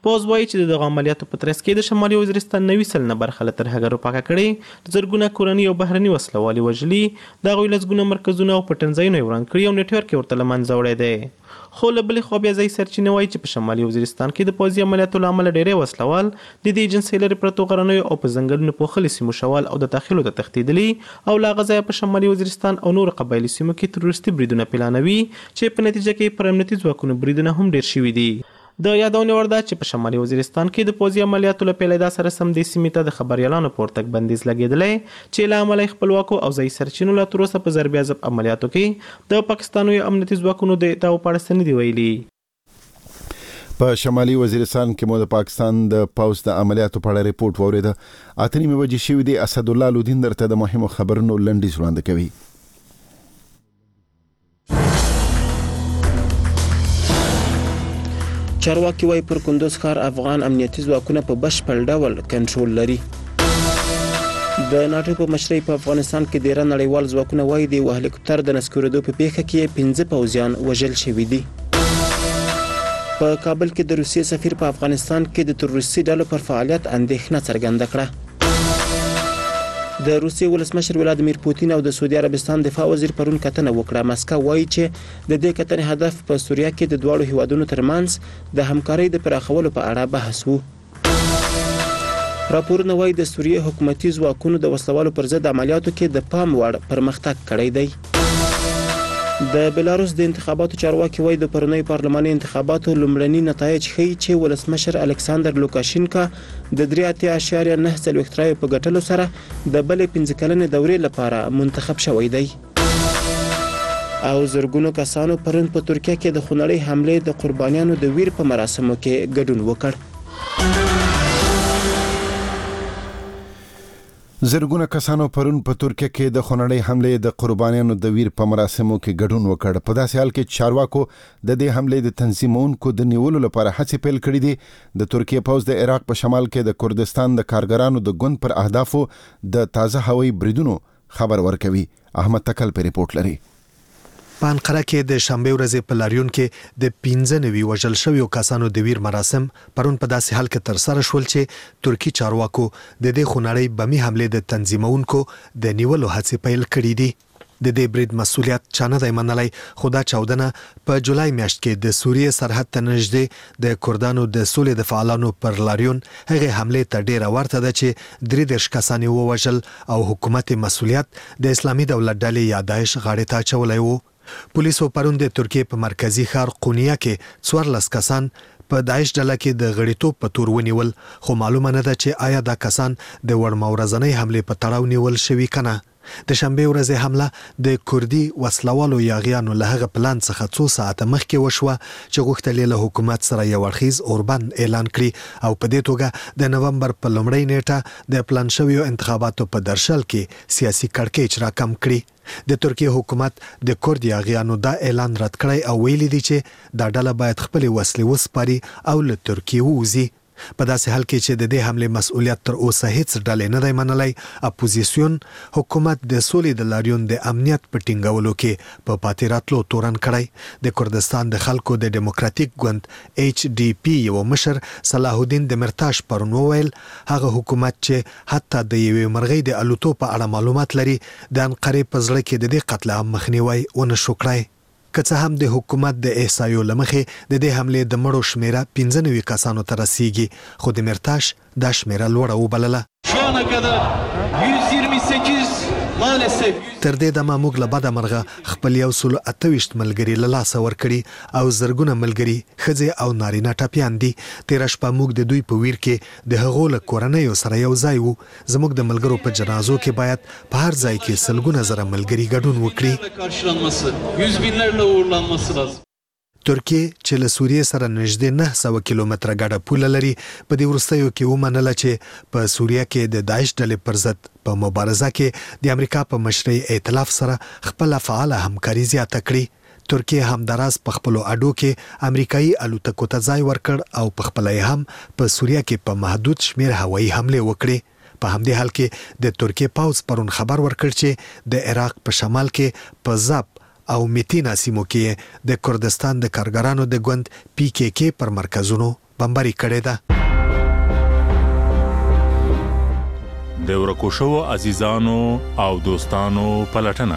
پوز وایي چې د عملیاتو په ترڅ کې د شمالي وزیرستان نوي سلنه برخه له ترهګرو پاکه کړې، زرګونه کورنۍ او بهرني وسلوالي وژلي، د هغوی لسګونه مرکزونه او پټنځایونه یې وران کړي او نیټورک یې ورته له منځه وړی دی. خو له بلې خوا بیا ځایي سرچینې وایي چې په شمالي وزیرستان کې د پوځي عملیاتو له امله ډېری وسلوال د دې ایجنسۍ لرې پرتو غرنیو او په ځنګلونو پوښلي سیمو شوال او د داخلو ته تښتېدلي او له هغه ځایه په شمالي وزیرستان او نورو قبایلي سیمو کې تروریستي بریدونه پلانوي چې په نتیجه کې پر امنیتي ځواکونو بریدونه هم ډېر شوي دي. د یادونې وړ ده چې په شمالي وزیرستان کې د پوځي عملیاتو له پیلېدا سره سم دې سیمې ته د خبریالانو په ورتګ بندیز لګېدلی چې له امله یې خپلواکو او ځایي سرچینو لا تر اوسه په ضرب عضب عملیاتو کې د پاکستاني امنیتي ځواکونو د ادعاو په اړه څه نه دي ویلي. په شمالي وزیرستان کې مو د پاکستان د پوځ د عملیاتو په اړه ریپورت واورېده. اته نیمې بجې شوي دي. اسدالله لودین درته د مهمو خبرونو لنډیز وړاندې کوي. چارواکي وايي پر کندوز ښار افغان امنیتي ځواکونه په بشپړ ډول کنټرول لري. د ناټو په مشرۍ په افغانستان کې ډیره نړیوال ځواکونه وايي د یو هلیکوپټر د نسکورېدو په پیښه کې پنځه پوځیان وژل شوي دي. په کابل کې د روسیې سفیر په افغانستان کې د تروریستي ډلو پر فعالیت اندېښنه څرګنده کړه. د روسیې ولسمشر ولادیمیر پوتین او د سعودي عربستان دفاع وزیر پرون کتنه وکړه. مسکو وایي چې د دې کتنې هدف په سوریه کې د دواړو هیوادونو ترمنځ د همکارۍ د پراخولو په اړه بحث و. راپورونه وایي د سوریې حکومتي ځواکونو د وسلوالو پر ضد عملیاتو کې د پام وړ پرمختګ کړی دی. د بلاروس د انتخاباتو چارواکي وایي د پرونیو پارلماني انتخاباتو لومړني نتایج ښیي چې ولسمشر الکساندر لوکاشینکا د درې اتیا اعشاریه نه څلوېښت رایو په ګټلو سره د بلې پنځه کلنې دورې لپاره منتخب شوی دی. او زرګونو کسانو پرون په ترکیه کې د خونړۍ حملې د قربانیانو د ویر په مراسمو کې ګډون وکړ. زرګونه کسانو پرون په ترکیه کې د خونړۍ حملې د قربانیانو د ویر په مراسمو کې ګډون وکړ. په داسې حال کې چارواکو د دې حملې د تنظیمونکو د نیولو لپاره هڅې پیل کړې دي. د ترکیه پوځ د عراق په شمال کې د کردستان د کارګرانو د ګوند پر اهدافو د تازه هوایي بریدونو خبر ورکوي. احمد تکل په ریپورت لري. په انقره کې د شنبه ورځې په لاریون کې د پنځه نوي وژل شویو کسانو د ویر مراسم پرون په داسې حال کې تر سره شول چې ترکی چارواکو د دې خونړۍ بمي حملې د تنظیمونکو د نیولو هڅې پیل کړې دي. د دې برید مسؤلیت چا نه دی منلی، خو دا چاودنه په جولای میاشت کې د سوریې سرحد ته نږدې د کردانو د سولې د فعالانو پر لاریون هغې حملې ته ډیره ورته ده چې درې دېرش کسان یې ووژل او حکومت مسؤلیت د اسلامي دولت ډلې یا داعش غاړې ته اچولی و. پولیسو پرون د ترکیې په مرکزي ښار قونیه کې څوارلس کسان په داعش ډله کې د غړیتوب په تور ونیول، خو معلومه نه ده چې آیا دا کسان د وړمه ورځنۍ حملې په تړاو نیول شوي که نه. د شنبه ورځې حمله د کردي وسلوالو یاغیانو له هغه پلان څخه څو ساعته مخکې وشوه چې غوښتل یې له حکومت سره یو اړخیز اوربند اعلان کړي او په دې توګه د نومبر په لومړۍ نیټه د پلان شویو انتخاباتو په درشل کې سیاسي کړکېچ راکم کړي. د ترکیه حکومت د کورد یاغیانو دا اعلان رد کړی او ویلي دی چې دا ډله باید خپلې وسلې وسپاري او له ترکیې ووځي. په داسې حال کې چې د دې حملې مسؤلیت تر اوسه هیڅ ډلې نه دی منلی، اپوزیسیون حکومت د سولې د لاریون د امنیت په ټینګولو کې په پاتې راتلو تورن کړی. د کردستان د خلکو د ډیموکراتیک ګوند ایچ ډي پی یو مشر صلاح الدین دمرتاش پرون وویل هغه حکومت چې حتی د یوې مرغۍ د الوتو په اړه معلومات لري د انقرې په زړه کې د دې قتل عام مخنیوی ونه شو کړی. که څه هم د حکومت د احصایو له مخې د دې حملې د مړو شمیره پنځه نوي کسانو ته رسیږي، خو د مرتاش دا شمیره لوړه وبلله. تر دې دمه موږ له بده مرغه خپل یو سل اته ویشت ملګري له لاسه ورکړي او زرګونه ملګري ښځې او نارینه ټپیان دي. تېره شپه موږ د دوی په ویر کې د هغو له کورنیو سره یو ځای وو. زموږ د ملګرو په جنازو کې باید په هر ځای کې سلګونه زره ملګري ګډون وکړي. ترکیه چې له سوریې سره نږدې نه سوه کیلومتره ګډه پوله لري په دې وروستیو کې ومنله چې په سوریه کې د داعش ډلې پر ضد په مبارزه کې د امریکا په مشرۍ ائتلاف سره خپله فعاله همکاري زیاته کړي. ترکیه همداراز په خپلو اډو کې امریکایي الوتکو ته ځای ورکړ او په خپله یې هم په سوریه کې په محدود شمیر هوایي حملې وکړې. په همدې حال کې د ترکیه پوځ پرون خبر ورکړ چې د عراق په شمال کې په زاب او میتینا سیمو کې د کردستان د کارګرانو د ګوند پی کې کې پر مرکزونو بمباري کړې ده. د ورکو شوو عزیزانو او دوستانو پلټنه.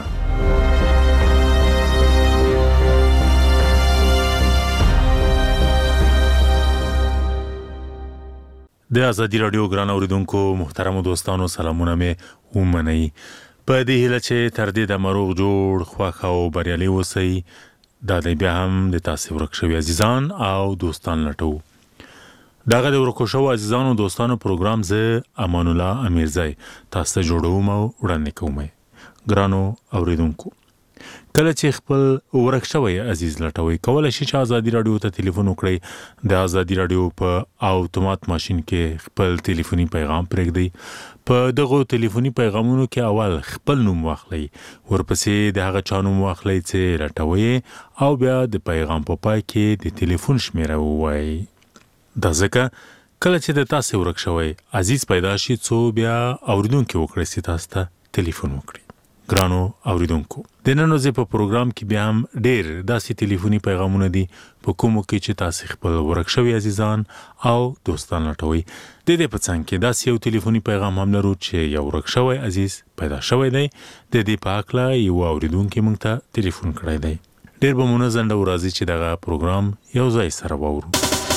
د ازادي رادیو ګران اوریدونکو محترم دوستانو سلامونه مې ومنئ. په دې هیله چې تر دې د مروغ جوړ خوښ او بریالي اوسئ. دا دی بیا هم د تاسې ورک شوي عزیزان او دوستان لټو. دغه د ورکو شوو عزیزانو دوستانو پروګرام زه امان الله امیرزی تاسو ته جوړوم او وړاندې کوم. ګرانو اوریدونکو کله چې خپل ورک شوی عزیز لټوي کولای شي چې ازادي رادیو ته ټلیفون وکړئ. د ازادي رادیو په اوتومات ماشين کې خپل ټلیفوني پیغام پرېږدئ. په دغه ټلیفوني پیغامونو کې اول خپل نوم واخلئ، ورپسې د هغه چا نوم واخلئ چې لټوي او بیا د پیغام په پای کې د ټلیفون شمیره ووایئ. دا ځکه کله چې د تاسې ورک شوی عزیز پیدا شي څو بیا اوریدونکي وکړئ چې تاسو ته ټلیفون وکړي. ګرانو اوریدونکو د نن ورځې په پروګرام کې بیا هم ډېر داسې ټلیفوني پیغامونه دي په کومو کې چې تاسې خپل ورک شوي عزیزان او دوستان لټوي. د دې په څنګ کې داسې یو ټلیفوني پیغام هم لرو چې یو ورک شوی عزیز پیدا شوی دی. د دې په هکله یو اوریدونکي موږ ته ټلیفون کړی دی. ډېر به مو نه ځنډه ورځي چې دغه پروګرام یو ځای سره واورو.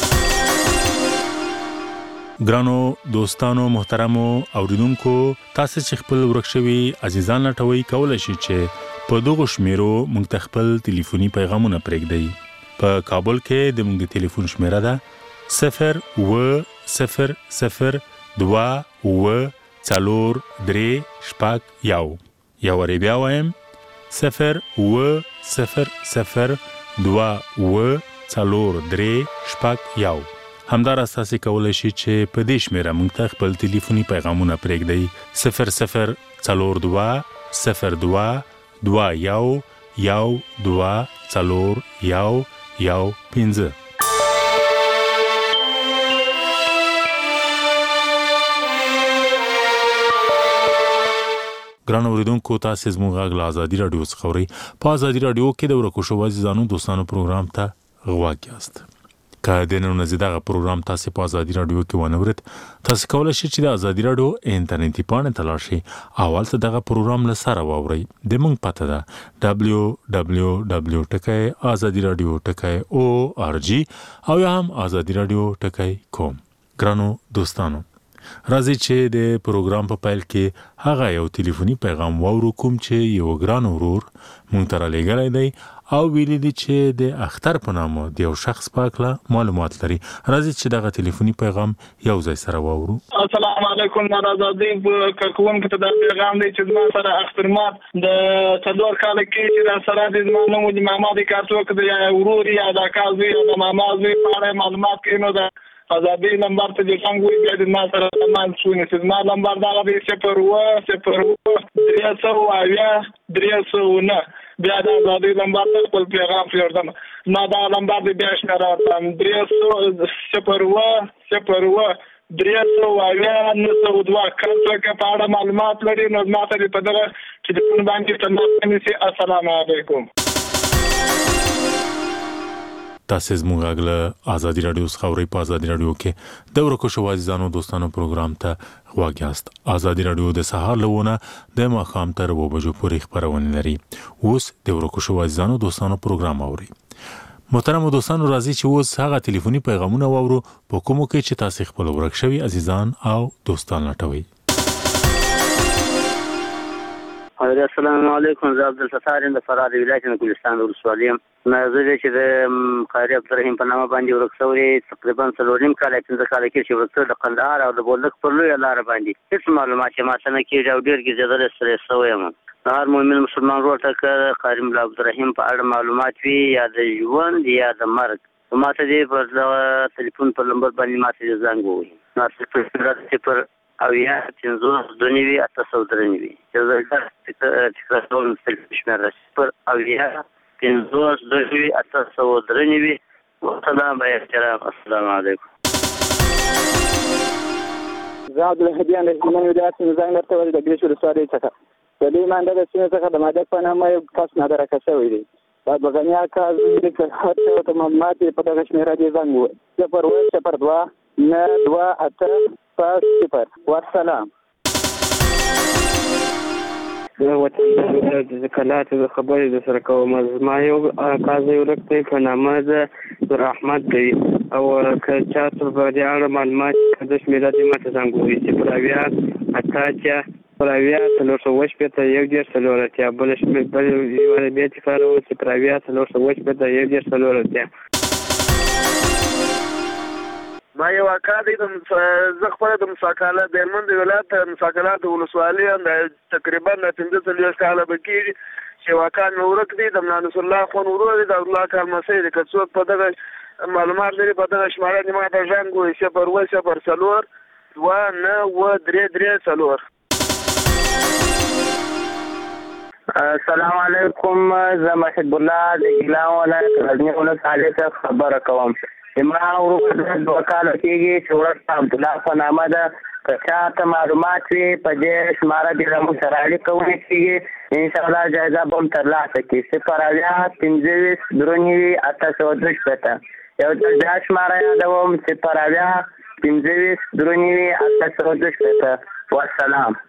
ګرانو دوستانو محترمو اوریدونکو تاسو چې خپل ورک شوي عزیزان لټوي کولای شي چې په دغه شمیرو موږ ته خپل ټلیفوني پیغامونه پرېږدئ. په کابل کې د موږ د ټلیفون شمیره ده صفر اوه صفر صفر دوه اوه څلور درې شپږ یو. یو وارې بیا وایم صفر اوه صفر صفر دوه اوه څلور درې شپږ یو. همداراز تاسو کولای شئ چې په دې شمیره موږ ته خپل ټلیفوني پیغامونه پرېږدئ. صفر صفر څلور دوه صفر دوه دوه یو یو دوه څلور یو یو پنځه. ګران اوریدونکو تاسو زموږ غږ له ازادي رادیو څخه اورئ. په ازادي رادیو کې د ورکو شوو عزیزانو دوستانو پروګرام ته غوږ یاست. که د نن ورځې دغه پروګرام تاسو په ازادي رادیو کې ونه اورئ تاسو کولای شئ چې د ازادي رادیو انټرنیټي پاڼې ته لاړ شئ او هلته دغه پروګرام له سره واورئ. د موږ پته ده ډبلیو ډبلیو ډبلیو ټکی ازادي رادیو ټکی او آر جی او یا هم ازادي رادیو ټکی کوم. ګرانو دوستانو راځي چې د پروګرام په پیل کې هغه یو ټلیفوني پیغام واورو کوم چې یو ګران ورور مونږ ته رالیږلی دی او ویلي دي چې د اختر په نامه د یو شخص په هکله معلومات لري. راځي چې دغه ټلیفوني پیغام یو ځای سره واورو. السلام علیکم ناراضي کوونکو ته دا پیغام دی چې زما سره اخترمات د څلور کاله کې چې دا سره د زما نوم د ماما د کارتوک د یا ورور یا د کازوی یا د ماما زوی په اړه معلومات کې نو دا ازادي نمبر ته د څنګه وي د ما سره تمام شونه چې زما نمبر دا دی صفر اوه صفر اوه درې سوه اویا درې سوه نه. بیا د ازادي نمبر ته خپل پیغام پرېږدم. ما دا نمبر دی بیا شمیره ورکړم درې سوه صفر اوه صفر اوه درې سوه اویا نه سوه دوه. که څوک په اړه معلومات لري نو ما ته په دغه ټلیفون باندې تماس ونیسي. السلام علیکم. تاسو زموږ غږ له ازادي رادیو څخه اورئ. په ازادي رادیو کې د ورکو شوو عزیزانو دوستانو پروګرام ته غوږ یاست. ازادي رادیو د سهار له ونه د ماښام تر اوه بجو پورې خپرونې لري. اوس د ورکو شوو عزیزانو دوستانو پروګرام اورئ. محترمو دوستانو راځي چې اوس هغه ټلیفوني پیغامونه واورو په کومو کې چې تاسو خپل ورک شوي عزیزان او دوستان لټوي. السلام علیکم. زه عبدالستار یم د فراه د ولایت نه ګلستان ولسوالۍ یم. زه چې د قاري عبدالرحیم په نامه باندې ورک شوی تقریبا څلور نیم کاله پنځه کاله کې چې ورک شوی د قندهار او د بولدک پر لویه لاره باندې هېڅ معلومات چې ماته نه کېږي او ډېر ګرځېدلی ستړی شوی یم. هر مؤمن مسلمان ورور ته که قاري ملا عبدالرحیم په اړه معلومات وي یا د ژوند یا د مرګ ماته دې پر دغه ټلیفون پر نمبر باندې ماته دې زنګ ووهي. صفر اویا پنځوس دوه نوي اته سوه درې نوي. تکرارول شمیره صفر اویا پنځوس دوه نوي اته سوه درې نوي. والسلام احترام. السلام علیکم. زه عبدالهدیان د هلمند ولایت نه زنګ درته ویل د ګرېش ولسوالۍ څخه. د دې مانده د سیمې څخه د مادک په نامه یو کس نادرکه شوی دی. بغنی اکا زوی که هر چا ته معلومات په دغه شمیره دې زنګ و صفر اوه صفر دوه نه دوه اته شپږ صفر والسلام. زه وطن د کلات د خبرې د سره کوم. زما یو کازه یو رکته په نامه ده در احمد دی او که چاته په دې اړه معلومات د شمیره دې ماته زنګ ووایي صفر اویا اته اتیا صفر اویا څلور سوه اووه شپېته یو دېرش څلور اتیا. بل بل یوه بیا تکراروم صفر اویا څلور سوه اووه شپېته یو دېرش څلور اتیا. ما یو اکا دی د زه خپله د مساکاله د هلمند ولایت مساکاله د ولسوالي تقریبا پنځه څلوېښت کاله به کېږي چې یو اکا مې ورک دی د ملا نصر الله خان ورور دی د عبدالله کال لمسی دی. که څوک په دغه معلومات لري په دغه شماره دې ما ته زنګ ووایي صفر اووه صفر څلور دوه نه اووه درې درې څلور. السلام علیکم. زه محب الله د ګیلان ولایت غزني ولسوالۍ څخه خبره کوم. زما ورور دوه کاله کېږي چې ورور عبدالله په نامه ده. که چاته معلومات وي په دې شماره دې له موږ سره اړیکه ونیسي انشاءالله جایزه به هم ترلاسه کړي. صفر اویا پنځه ویشت درې نوي اته سوه دوه شپېته. یو ځل بیا شماره یادوم صفر اویا پنځه ویشت درې نوي اته سوه دوه شپېته. والسلام.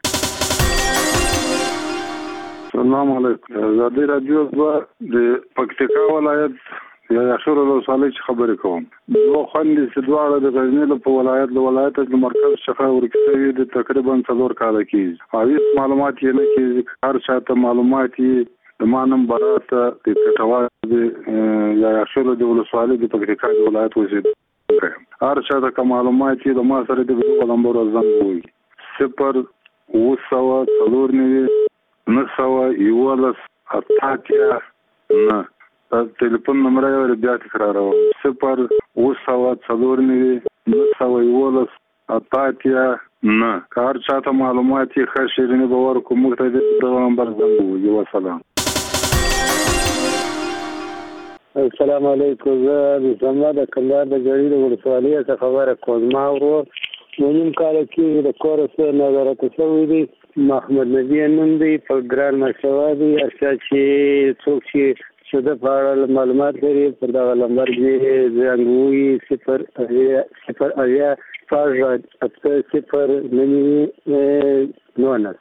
السلام علیکم. ازادي راډیو د پکتیکا ولایت یا یاشور ولسوالۍ څخه خبرې کوم. دوه خویندې چې دواړه د غزني په ولایت له ولایت د مرکز څخه ورکې شوي دي تقریبا څلور کاله کېږي او هېڅ معلومات یې نه کېږي. هر چا ته معلومات یې د ما نوم براته د کټوال د یا یاشور د ولسوالۍ د پکتیکا د ولایت اوسېدونکی یم. هر چا ته که معلومات یې د ما سره د دغه نمبر زنګ ووایي صفر اوه سوه څلور نوي نه سوه یولس اته اتیا نه. ټلیفون نمبر یې بیا تکراروم صفر اوه سوه څلور نوي نه سوه یولس اته اتیا نه. که هر چا ته معلومات یې ښه شیریني به ورکړو موږ ته د دغه نمبر زنګ ووایي. وسلام. السلام علیکم. زه د سما د کندهار د ګړي د ولسوالۍ څخه خبره کوم. زما ورور نو نیم کاله کېږي د کوره سره نظارت شوی دی. محمد نبي نوم دی. په ګران مشوه دی. هر چا چې څوک چې چې د په اړه معلومات لري پر دغه نمبر دې زنګ ووایي صفر اویا صفر اویا شپږ اته صفر نه نوي نولس.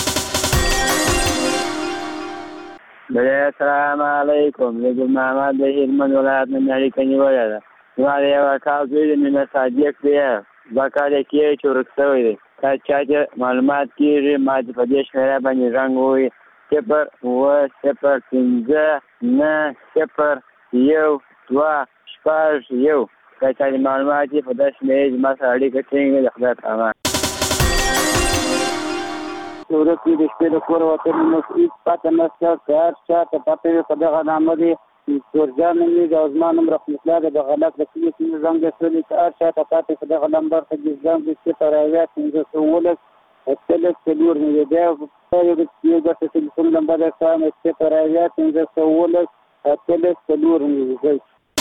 السلام علیکم. زه ګل محمد د هلمند ولایت نه اړیکه نیولې ده. زما د یو اکا زوی دی مینه صادق دی. دوه کاله کېږي چې ورک شوی دی. که چا چې معلومات کېږي ما دې په دې شمېره باندې زنګ ووایي صفر اوه صفر پنځه نه صفر یو دوه شپږ یو. که چا چې معلومات یې په داسې شمېرې زما سره اړیکه ټینګه د خدای په امان. ورک وي د شپې د کوره وتل نو هېڅ پته نشته. که هر چا ته پته وي په دغه نامه دی تورجان نومېږي او زما نوم رحمت الله دی. د غلط د کومې سیمې زنګ اچولی. که هر چا ته پته په دغه نمبر ته دې زنګ وي صفر اویا پنځه سوه اوولس اتلس څلور نوي. بیا یو داسې ټلیفون نمبر درکوم صفر اویا پنځه سوه اوولس اتلس څلور نوي.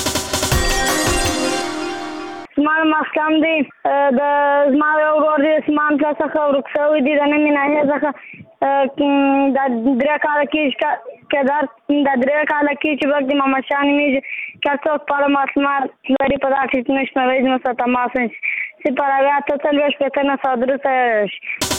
زما نوم اسلام دی. د زما یو ورور دی اسمان پله څخه ورک شوی دی. د نومې ناحیې څخه دا درې کاله کېږي که دا دا درې کاله کېږي چې بګ د محمد شاه نومېږي. که څوک په اړه معلومات لري په دغه ټلیفون شمېرې زموږ سره تماس ونیسي صفر اویا اته څلوېښت شپېته نه سوه درې څلوېښت.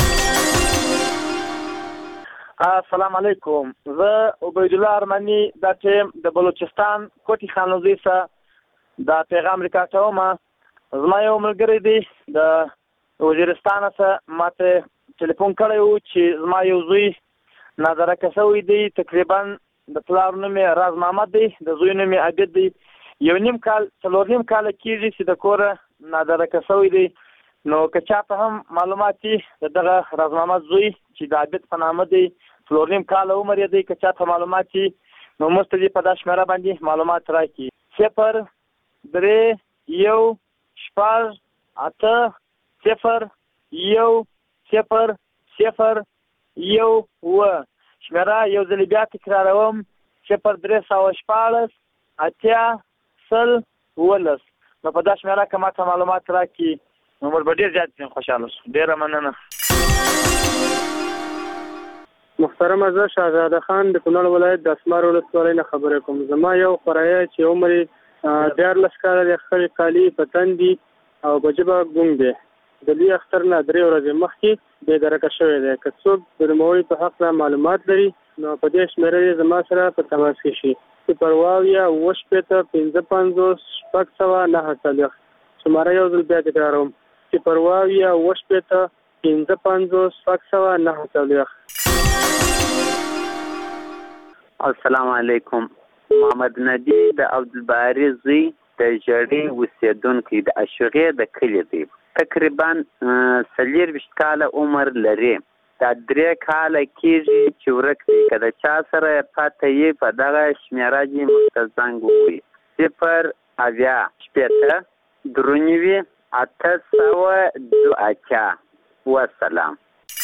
السلام علیکم. زه عبیدالله ارمني دا ټیم د بلوچستان کوټي خانوزي څخه دا پیغام ریکارډوم. زما یو ملګری دی د وزیرستان څخه ماته ټلیفون کړی و چې زما یو زوی نظارکه شوی دی. تقریبا د پلار نوم یې راز محمد دی. د زوی نوم یې عابد دی. یو نیم کال څلور نیم کاله کېږي چې د کوره نظارکه شوی دی. نو که چا ته هم معلومات وي د دغه راز محمد زوی چې د عابد په نامه دی څلور نیم کاله عمر یې دی. که چا ته معلومات وي نو موږ ته دې په دا شمېره باندې معلومات راکړي. صفر درې یو شپږ اته صفر یو صفر صفر یو اوه. شمېره یو ځل بیا تکراروم صفر درې سوه شپاړس اتیا سل اوولس. نو په دا شمېره که ما ته معلومات راکړي نو موږ به ډېر زیات خوشحاله شو. ډېره مننه. مختار محترم زه شهزاده خان د کونړ ولایت د اسمار ولسوالۍ نه خبرې کوم. زما یو خورایه چې عمر یې دیارلس کاله دی، خړې کالي په تن دي او په ژبه ګونګ دی. د لوی اختر نه درې ورځې مخکې بېدرکه شوی دی. که څوک د نوموړي په حق معلومات لري نو په دې شمېره یې زما سره په تماس کې شي. صفر واویا اوه شپېته پنځه پنځوس شپږ سوه نهه څلوېښت. شماره یو ځل بیا تکراروم: صفر واویا اوه شپېته پنځه پنځوس شپږ سوه نهه څلوېښت. السلام علیکم. محمد نبی د عبدالباري زوی د ژړې اوسېدونکی د اشغې د کلي دی. تقریبا څلېرویشت کاله عمر لري. دا درې کاله کېږي چې ورک دی. که د چا سره پته یې په دغه شمېره دې موږ ته زنګ ووهي: صفر اویا شپېته درې نوي اته سوه دوه اتیا. والسلام.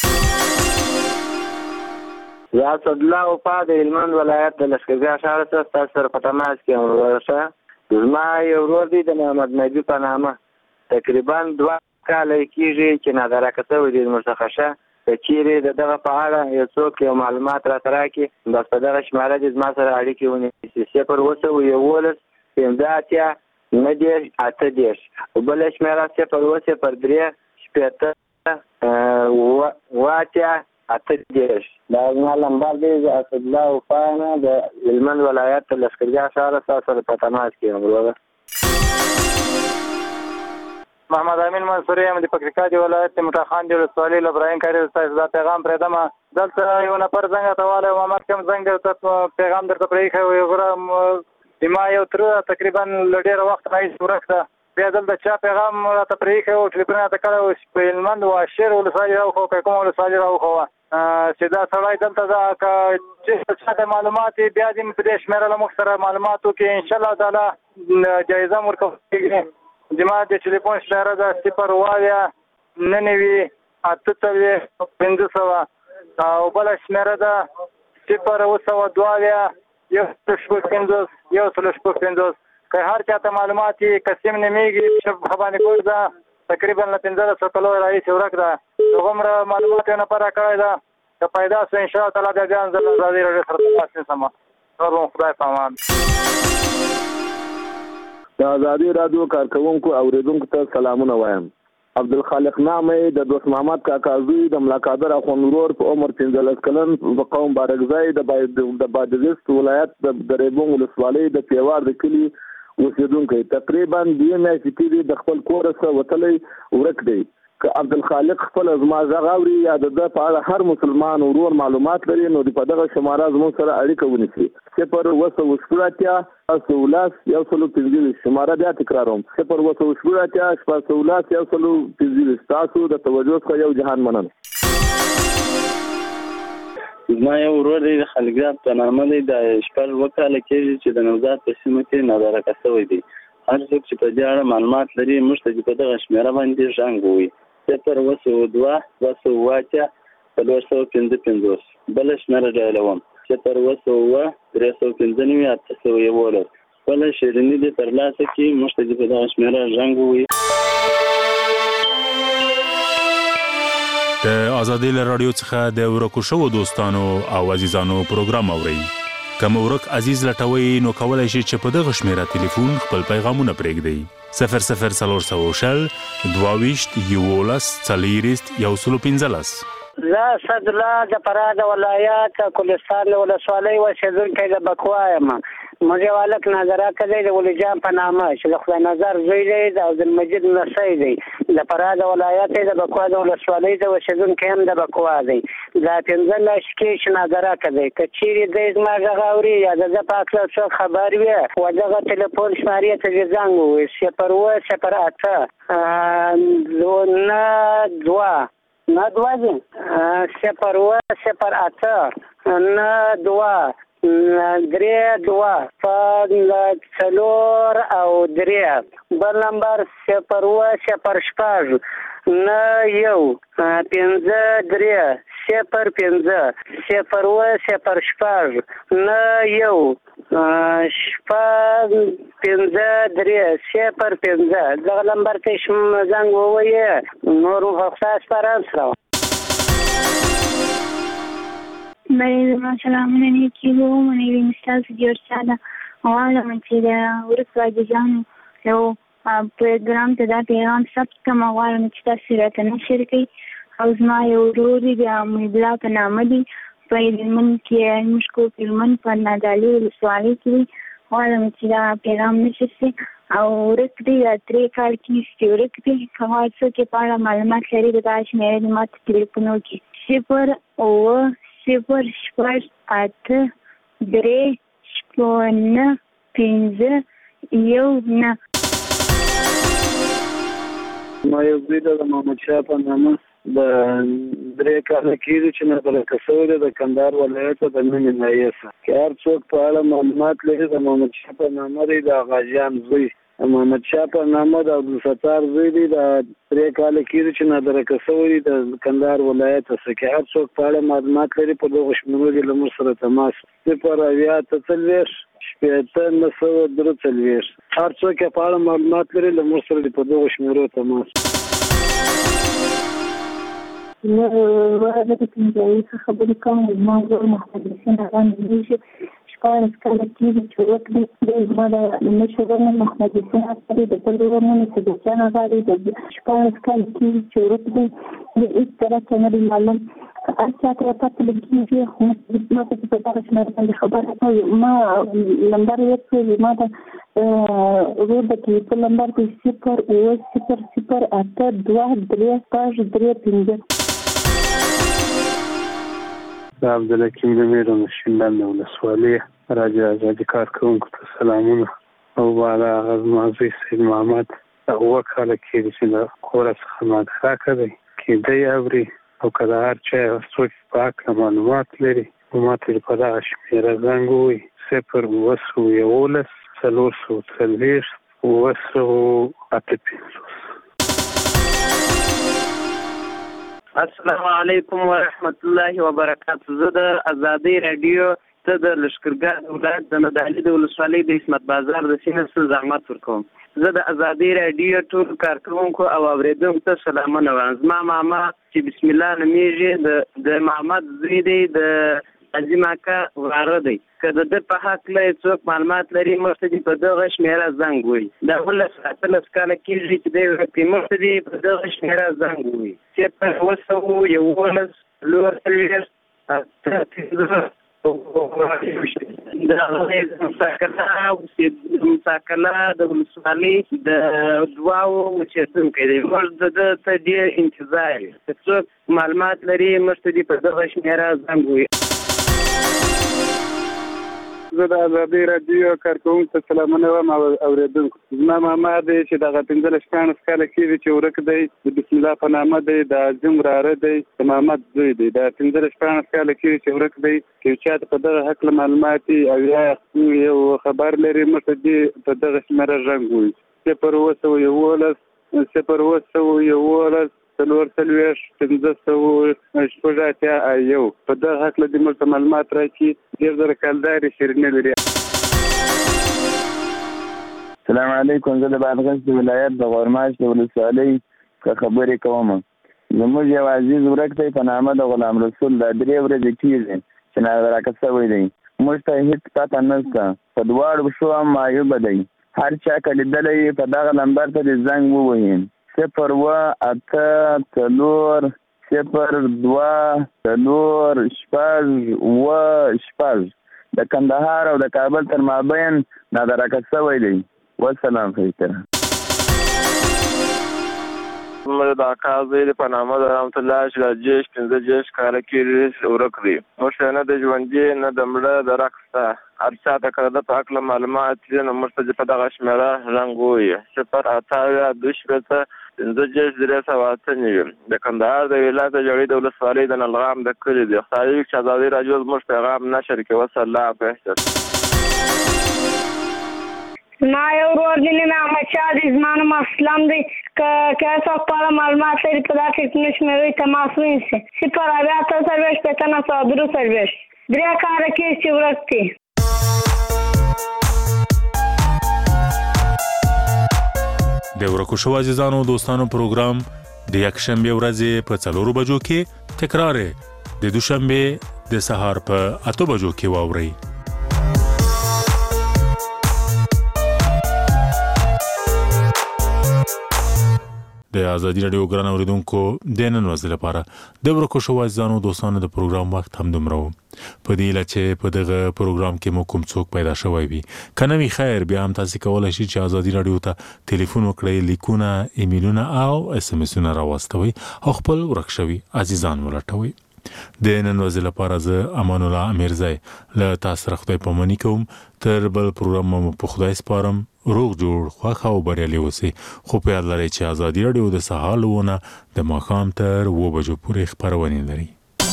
یا اسدالله وفا د هلمند ولایت د لښکرګاه ښار څخه ستاسو سره په تماس کې یم. ورشه زما یو ورور دی د محمد نبي په نامه. تقریبا دوه کاله کېږي چې نادرکه شوی دی زموږ څخه. ښه که چیرې د دغه په اړه یو څوک یو معلومات راته راکړي بس په دغه شماره دې زما سره اړیکې ونیسي: صفر اوه سوه یولس پنځه اتیا نهه دېرش اته دېرش. بله شمېره صفر اوه صفر درې شپېته اوه اتیا اته دېرش. دا زما لمبر دی. زه اسدالله وفا نه د هلمند ولایت د لښکرګاه ښار ستاسو سره په تماس کې یم. وروره محمد امین منصوري یم د پکتیکا د ولایت د مټاخان د ولسوالۍ له ابراهیم کاري ستاسو دا پیغام پرېږدم. دلته یو نفر زنګ راته والی و، ما کوم زنګ درته پیغام درته پرېښی و. ګوره زما یو تره تقریبا له ډېره وخت راهیسې ورک ده. بیا دلته چا پیغام راته پرېښی و، ټلیفون یې راته کړی و په هلمند واشیر ولسوالي راوښوه که کومه ولسوالي راوښوه چې دا سړی دلته ده. که چېرته چا ته معلومات وي بیا دې په دې شمېره له موږ سره معلومات وکړي. انشاءالله تعالی جایزه هم ورکول کېږي. زما د ټلیفون شمېره ده صفر اویا نهه نوي اته څلوېښت پنځه سوه او بله شمېره ده صفر اوه سوه دوه اویا یو سل شپږ پنځوس یو سل شپږ پنځوس. که هر چا ته معلومات وي که سیم نومېږي شبخه باندې ګوډ ده. تقریبا له پنځلسو کلو راهیسې ورک ده. هغومره معلومات یې نفر راکړی ده. که پیدا سو انشاءالله تعالی بیا بیا زه له ازادي راډیو سره تماس نیسم. نور به خدای په امان. د ازادي راډیو کارکوونکو اوریدونکو ته سلامونه وایم. عبدالخالق نامې د دوست محمد کاکا زوی د ملاقادر اخوند ورور په عمر پنځلس کلن په قوم بارکزای د بادغیس ولایت د دریبون ولسوالۍ د پیوار د کلي اوسېدونکی. تقریبا دوه میاشتې کېږي د خپل کور څخه وتلی ورک دی. که عبدالخالق خپل زما غږ اوري یا د ده په اړه هر مسلمان ورور معلومات لري نو په دغه شماره زموږ سره اړیکه ونیسي: صفر اوه سوه شپږ اتیا شپږ سوه لس یو سل پنځه ویشت. شماره بیا تکراروم: صفر اوه سوه شپږ اتیا شپږ سوه لس یو سل پنځه ویشت. تاسو د توجه څخه یو جهان مننه. زما یو ورور دی د خلکزاد په نامه دی. د شپږ اووه کاله کېږي چې د نوزاد په سیمه کې نادرکه شوی دی. هر څوک چې په دې اړه معلومات لري موږ ته په دغه شمېره باندې زنګ ووهي: صفر اوه سوه دوه دوه سوه اوه اتیا څلور سوه پنځه پنځوس. بله شمېره ډایلوم: صفر اوه سوه اوه درې سوه پنځه نوي اته سوه یولس. خپله شیریني دې ترلاسه کړي موږ ته په دغه شمېره زنګ ووهي. د ازادي راډیو څخه د ورکو شوو دوستانو او عزیزانو پروګرام اورئ. که مو ورک عزیز لټوئ نو کولی شئ چې په دغه شمېره تلیفون خپل پیغامونه پرېږدئ: صفر صفر څلور سوه شل دوه ویشت یولس څلېرویشت یو سل پنځلس. زه اسدالله د فراه ولایت کلستان ولسوالۍ اوسېدونکی د بکوا یم. موږ یو هلک نظرکه دی د ولی جان په نامه چې د خدای نظر زوی دی د عبدالمجید نسی دی. د فراه ولایت د بکوا د ولسوالۍ د اوسېدونکی هم د بکوا دی. دا پنځه میاشتې کې چې نظرکه دی. که چیرې دی زما غږ اوري یا د ده په هکله څوک خبر وي و دغه تلیفون شمارې ته دې زنګ ووهي: صفر اوه صفر اته نه دوه نه دوه دي صفر اوه صفر اته نه دوه درې دوه په څلور او درې. بل نمبر صفر اوه صفر شپږ نه یو پنځه درې صفر پنځه. صفر اوه صفر شپږ نه یو شپږ پنځه درې صفر پنځه. دغه نمبر ته زنګ ووهئ. نور مو په خدای سپارم. سلام. باندې زما سلامونه نیکي ومنئ. ستاسو جوړ ساده غواړم چې د وروستو حاجیانو یو پروګرام ته دا پیغام ثبت کړم. غواړم چې تاسو راته نشر کړئ. او زما یو ورور دی د امید الله په نامه دی، په هلمند کې زموږ کور په هلمند په نادعلي ولسوالۍ کې دی. غواړم چې دا پیغام نشر شي او ورک دی، دا درې کال کېږي چې ورک دی. که غواړئ څوک یې په اړه معلومات لري د دغه شمېره دې ما ته ټلیفون وکړي. صفر اووه صفر شپږ اته درې شپږ پنځه یو نه. ما یو زوی دی د محمد شاه په نامه، د درې کاله کېږي چې نابلده شوی دی د کندهار ولایت د نومې ناحیې څخه. که هر څوک په اړه معلومات لري د محمد شاه په نامه دی، د غازیان زوی د محمد شاه په نامه د عبدالستار زوی دی، د درې کاله کېږي چې نابلده شوی دی د کندهار ولایت څخه. که هر څوک په اړه معلومات لري په دغو شمېرو دې له موږ سره تماس صفر اویا اته څلوېښت شپېته نه سوه درې څلوېښت. هر څوک یې په اړه معلومات لري له موږ سره دې په دغو شمېرو تماس. زه د پنځایي څخه خبرې کوم. زما ورور محمد حسین اغا نومېږي، شپاړس کاله کېږي چې ورک دی. دی زما د مشر ورور نوم محمد حسین اغا دی، د بل ورور نوم یې صدیقجان اغا دی. د شپاړس کاله کېږي چې ورک دی. د هېڅ طرف ته نه دی معلوم. هر چا ته یې پته لګېږي، خو ما ته په دغه شمېره باندې خبره کوي. ما نمبر ورکړی، ما د ورور د ټلیفون نمبر دی صفر اووه صفر صفر اته دوه درې شپږ درې پنځه. د عبدالحکیم جمیل او مشینډان د ولسوالۍ راجع ازادي کارکوونکو ته سلامونه. او بالا هغه زما زوی سید محمد اووه کاله کېږي چې له کوره څخه ماده راکړی دی. کېدی اوري او که د هر چا څوک په هکله معلومات لري نو ما ته په دغه شمېره زنګ ووایي صفر اووه سوه یولس څلور سوه څلوېښت اووه سوه اته پنځوس. السلام علیکم ورحمت الله وبرکاته. زه د ازادۍ راډیو ته د لښکرګاه ولایت د نادعلي د ولسوالۍ د عصمت بازار د سیمې څخه زحمت ورکوم. زه د ازادۍ راډیو ټول کارکوونکو او اورېدونکو ته سلامونه وایم. زما ماما چې بسم الله نومېږي د محمد زوی دی، د عظیم اکا وراره دی. که د ده په هکله یې څوک معلومات لري موږ ته دې په دغه شمېره زنګ ووایي. د اوولس اتلس کاله کېږي چې دی ورک دی، موږ ته دې په دغه شمېره زنګ ووایي صفر اووه سوه یولس څلور څلوېښت اته پنځه. د مساکله د ولسوالۍ د دواړو اوسېدونکی دی. موږ د ده ته ډېر انتظار یو. که څوک معلومات لري موږ ته دې په دغه شمېره زنګ ووایي. زه د ازادۍ راډیو کارکوونکو ته سلامونه وایم او اورېدونکو. زما ماما دی چې دغه پنځلس شپاړس کاله کېږي چې ورک دی، د بسم الله په نامه دی، د عظیم وراره دی، د محمد زوی دی. د پنځلس شپاړس کاله کېږي چې ورک دی. که یو چا ته په دغه هکله معلومات او یا یو خبر لري موږ ته دې په دغه شمېره زنګ ووایي صفر اووه سوه یولس صفر اووه سوه یولس څلور څلوېښت پنځه سوه شپږ اتیا یو. په دغه هکله دې موږ ته معلومات راکړي. ډېر زره کلدارې شیرینې لري. السلام علیکم. زه د بادغیس د ولایت د غورماش د ولسوالۍ څخه خبرې کوم. زموږ یو عزیز ورک دی په نامه د غلام رسول. دا درې ورځې کېږي چې ناراکه شوی دی. موږ ته هېڅ پته نشته. په دواړو پښو هم معیوبه دی. هر چا که لیدلی په دغه نمبر ته دې زنګ ووهي صفر اووه اته څلور صفر دوه څلور شپږ اووه شپږ. د کندهار او د کابل تر مابین نادرکه شوی دی. والسلام خیتر. زموږ د اکا زوی دی په نامه د رحمت الله چې د جیش پنځه جیش کاله کېږي ورک دی. موږ نه د ژوندي نه د مړه د رق شته. هر چا ته که د ده په هکله معلومات وي نو موږ ته دې په دغه شمېره زنګ ووایي صفر اته اویا دوه شپېته پنځه دېرش درې سوه اته نوي. د کندهار د ولایت د جړۍ د ولسوالۍ د نلغام د کلي دی. خدای وکړي چې ازادۍ راډیو زموږ پیغام نشر کړي. وسلام بهتر. زما یو ورور دی نوم احمدشاه دی. زما نوم اسلم دی. که که څوک په اړه معلومات لري په دا ټلیفوني شمېرو تماس ونیسي صفر اویا اته څلوېښت شپېته نه سوه درې څلوېښت. درې کاله کېږي چې ورک دی. د ورکو شو عزیزانو دوستانو پروګرام د یکشنبه ورځې په څلورو بجو کې تکرار د دوشنبه د سهار په اته بجو کې واورئ. د ازادي رادیو ګران اوریدونکو د نن ورځې لپاره د ورکو شو ځانو دوستانو د پروګرام وخت هم دومره و. په دې لچې په دغه پروګرام کې مو کوم څوک پیدا شوی وي کنه وی خیر بیا هم تاسو کولای شئ چې ازادي رادیو ته ټلیفون وکړئ، لیکونه، ایمیلونه او اس ام اسونه راوستوي او خپل ورکشوي عزیزان ولټوي. د نن ورځې لپاره زه امان الله امیرزای له تاسو سره خدای پاماني کوم. تر بل پروګرام مو په خدای سپارم. روغ جوړ خوښ او بریالي اوسئ. خو په یاد لرئ چې ازادي رادیو د سهار لونه د ماښام تر اوه بجو پورې خپرونې لري.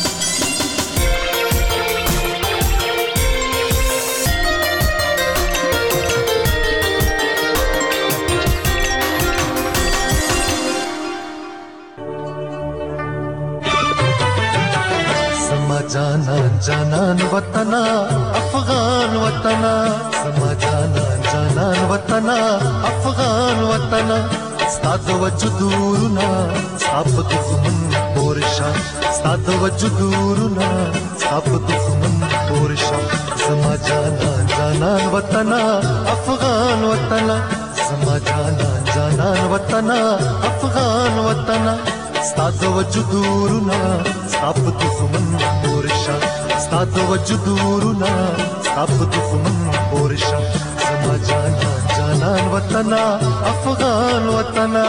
جانان جانان وطنا افغان وطنا سما جانان جانان وطنا افغان وطنا ستاد وجودورنا صاحب دښمن پورشا ستاد وجودورنا صاحب دښمن پورشا سما جانان جانان وطنا افغان وطنا سما جانان جانان وطنا افغان وطنا ستاد وجودورنا صاحب دښمن پورشا ستاد وجودورنا صاحب دښمن پورشا سما جانان جانان وطنا افغان وطنا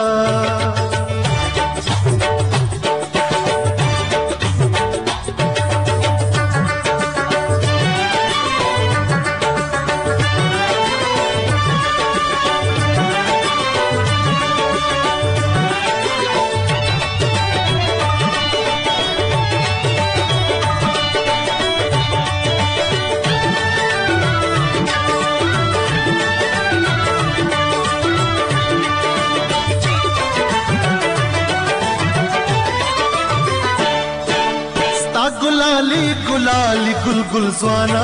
गुलाली गुल गुल ज़वाना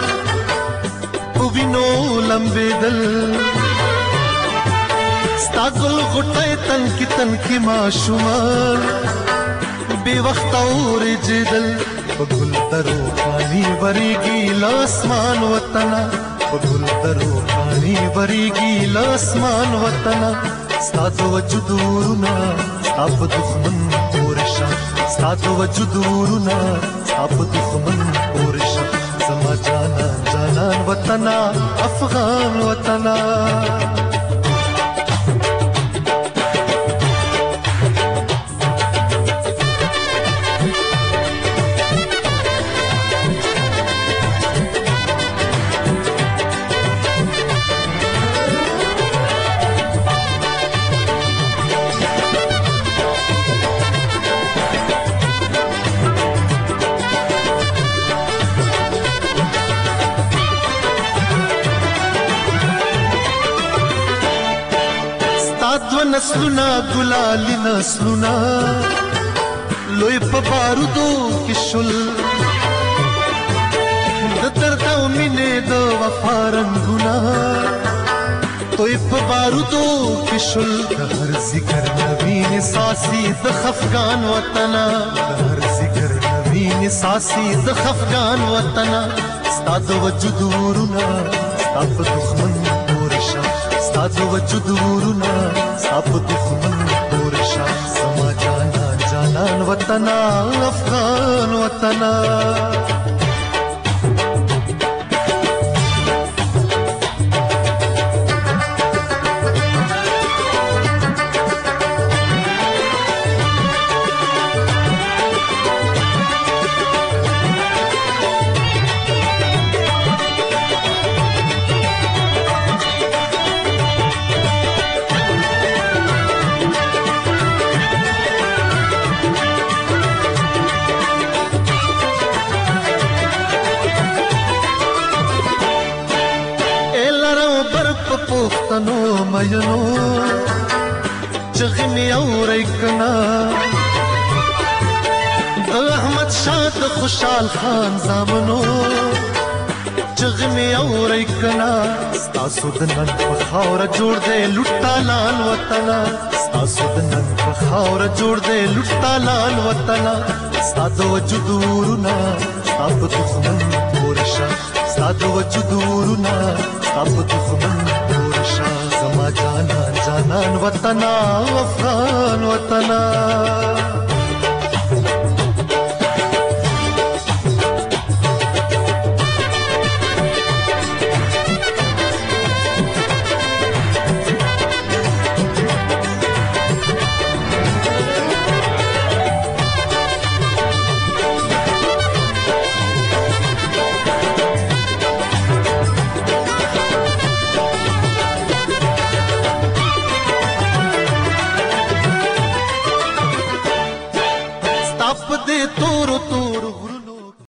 उविनो लंबे दल स्ता गुल गुटे तन की तन की माशुमान बेवक्त और जिदल गुल तरो पानी बरीगी लासमान वतना गुल तरो पानी बरीगी लासमान वतना स्ता वजुदूरना अब दुश्मन पोरशा स्ता वजुदूरना अब दुश्मन पोरशा समा जाना जानान वतना अफगान वतना नस्लुना गुलाली नस्लुना लोई प बारूदो किशुल द दर्दा मिने द वफा रंगुना तोई प बारूदो किशुल हर जिक्र नवीन सासी द खफगान वतना हर जिक्र नवीन सासी द खफगान वतना स्ताद वजुदूरना स्ताब दुश्मन पोरशा स्ताद वजुदूरना अब दुश्मन पोरशा समा जाना जानान वतना अफगान वतना مینو چغنی اورای کنا د احمد شاه د خوشحال خان زامنو چغ می اوري کنا ستاسو د نن په خاور جوړ دې لټا لال وطن ستاسو د نن په خاور جوړ دې لټا لال وطن ستاسو وجودورنا ستاسو دښمن پورشا ستاسو وجودورنا ستاسو دښمن پورشا زما جانا جانان وطن افغان وطن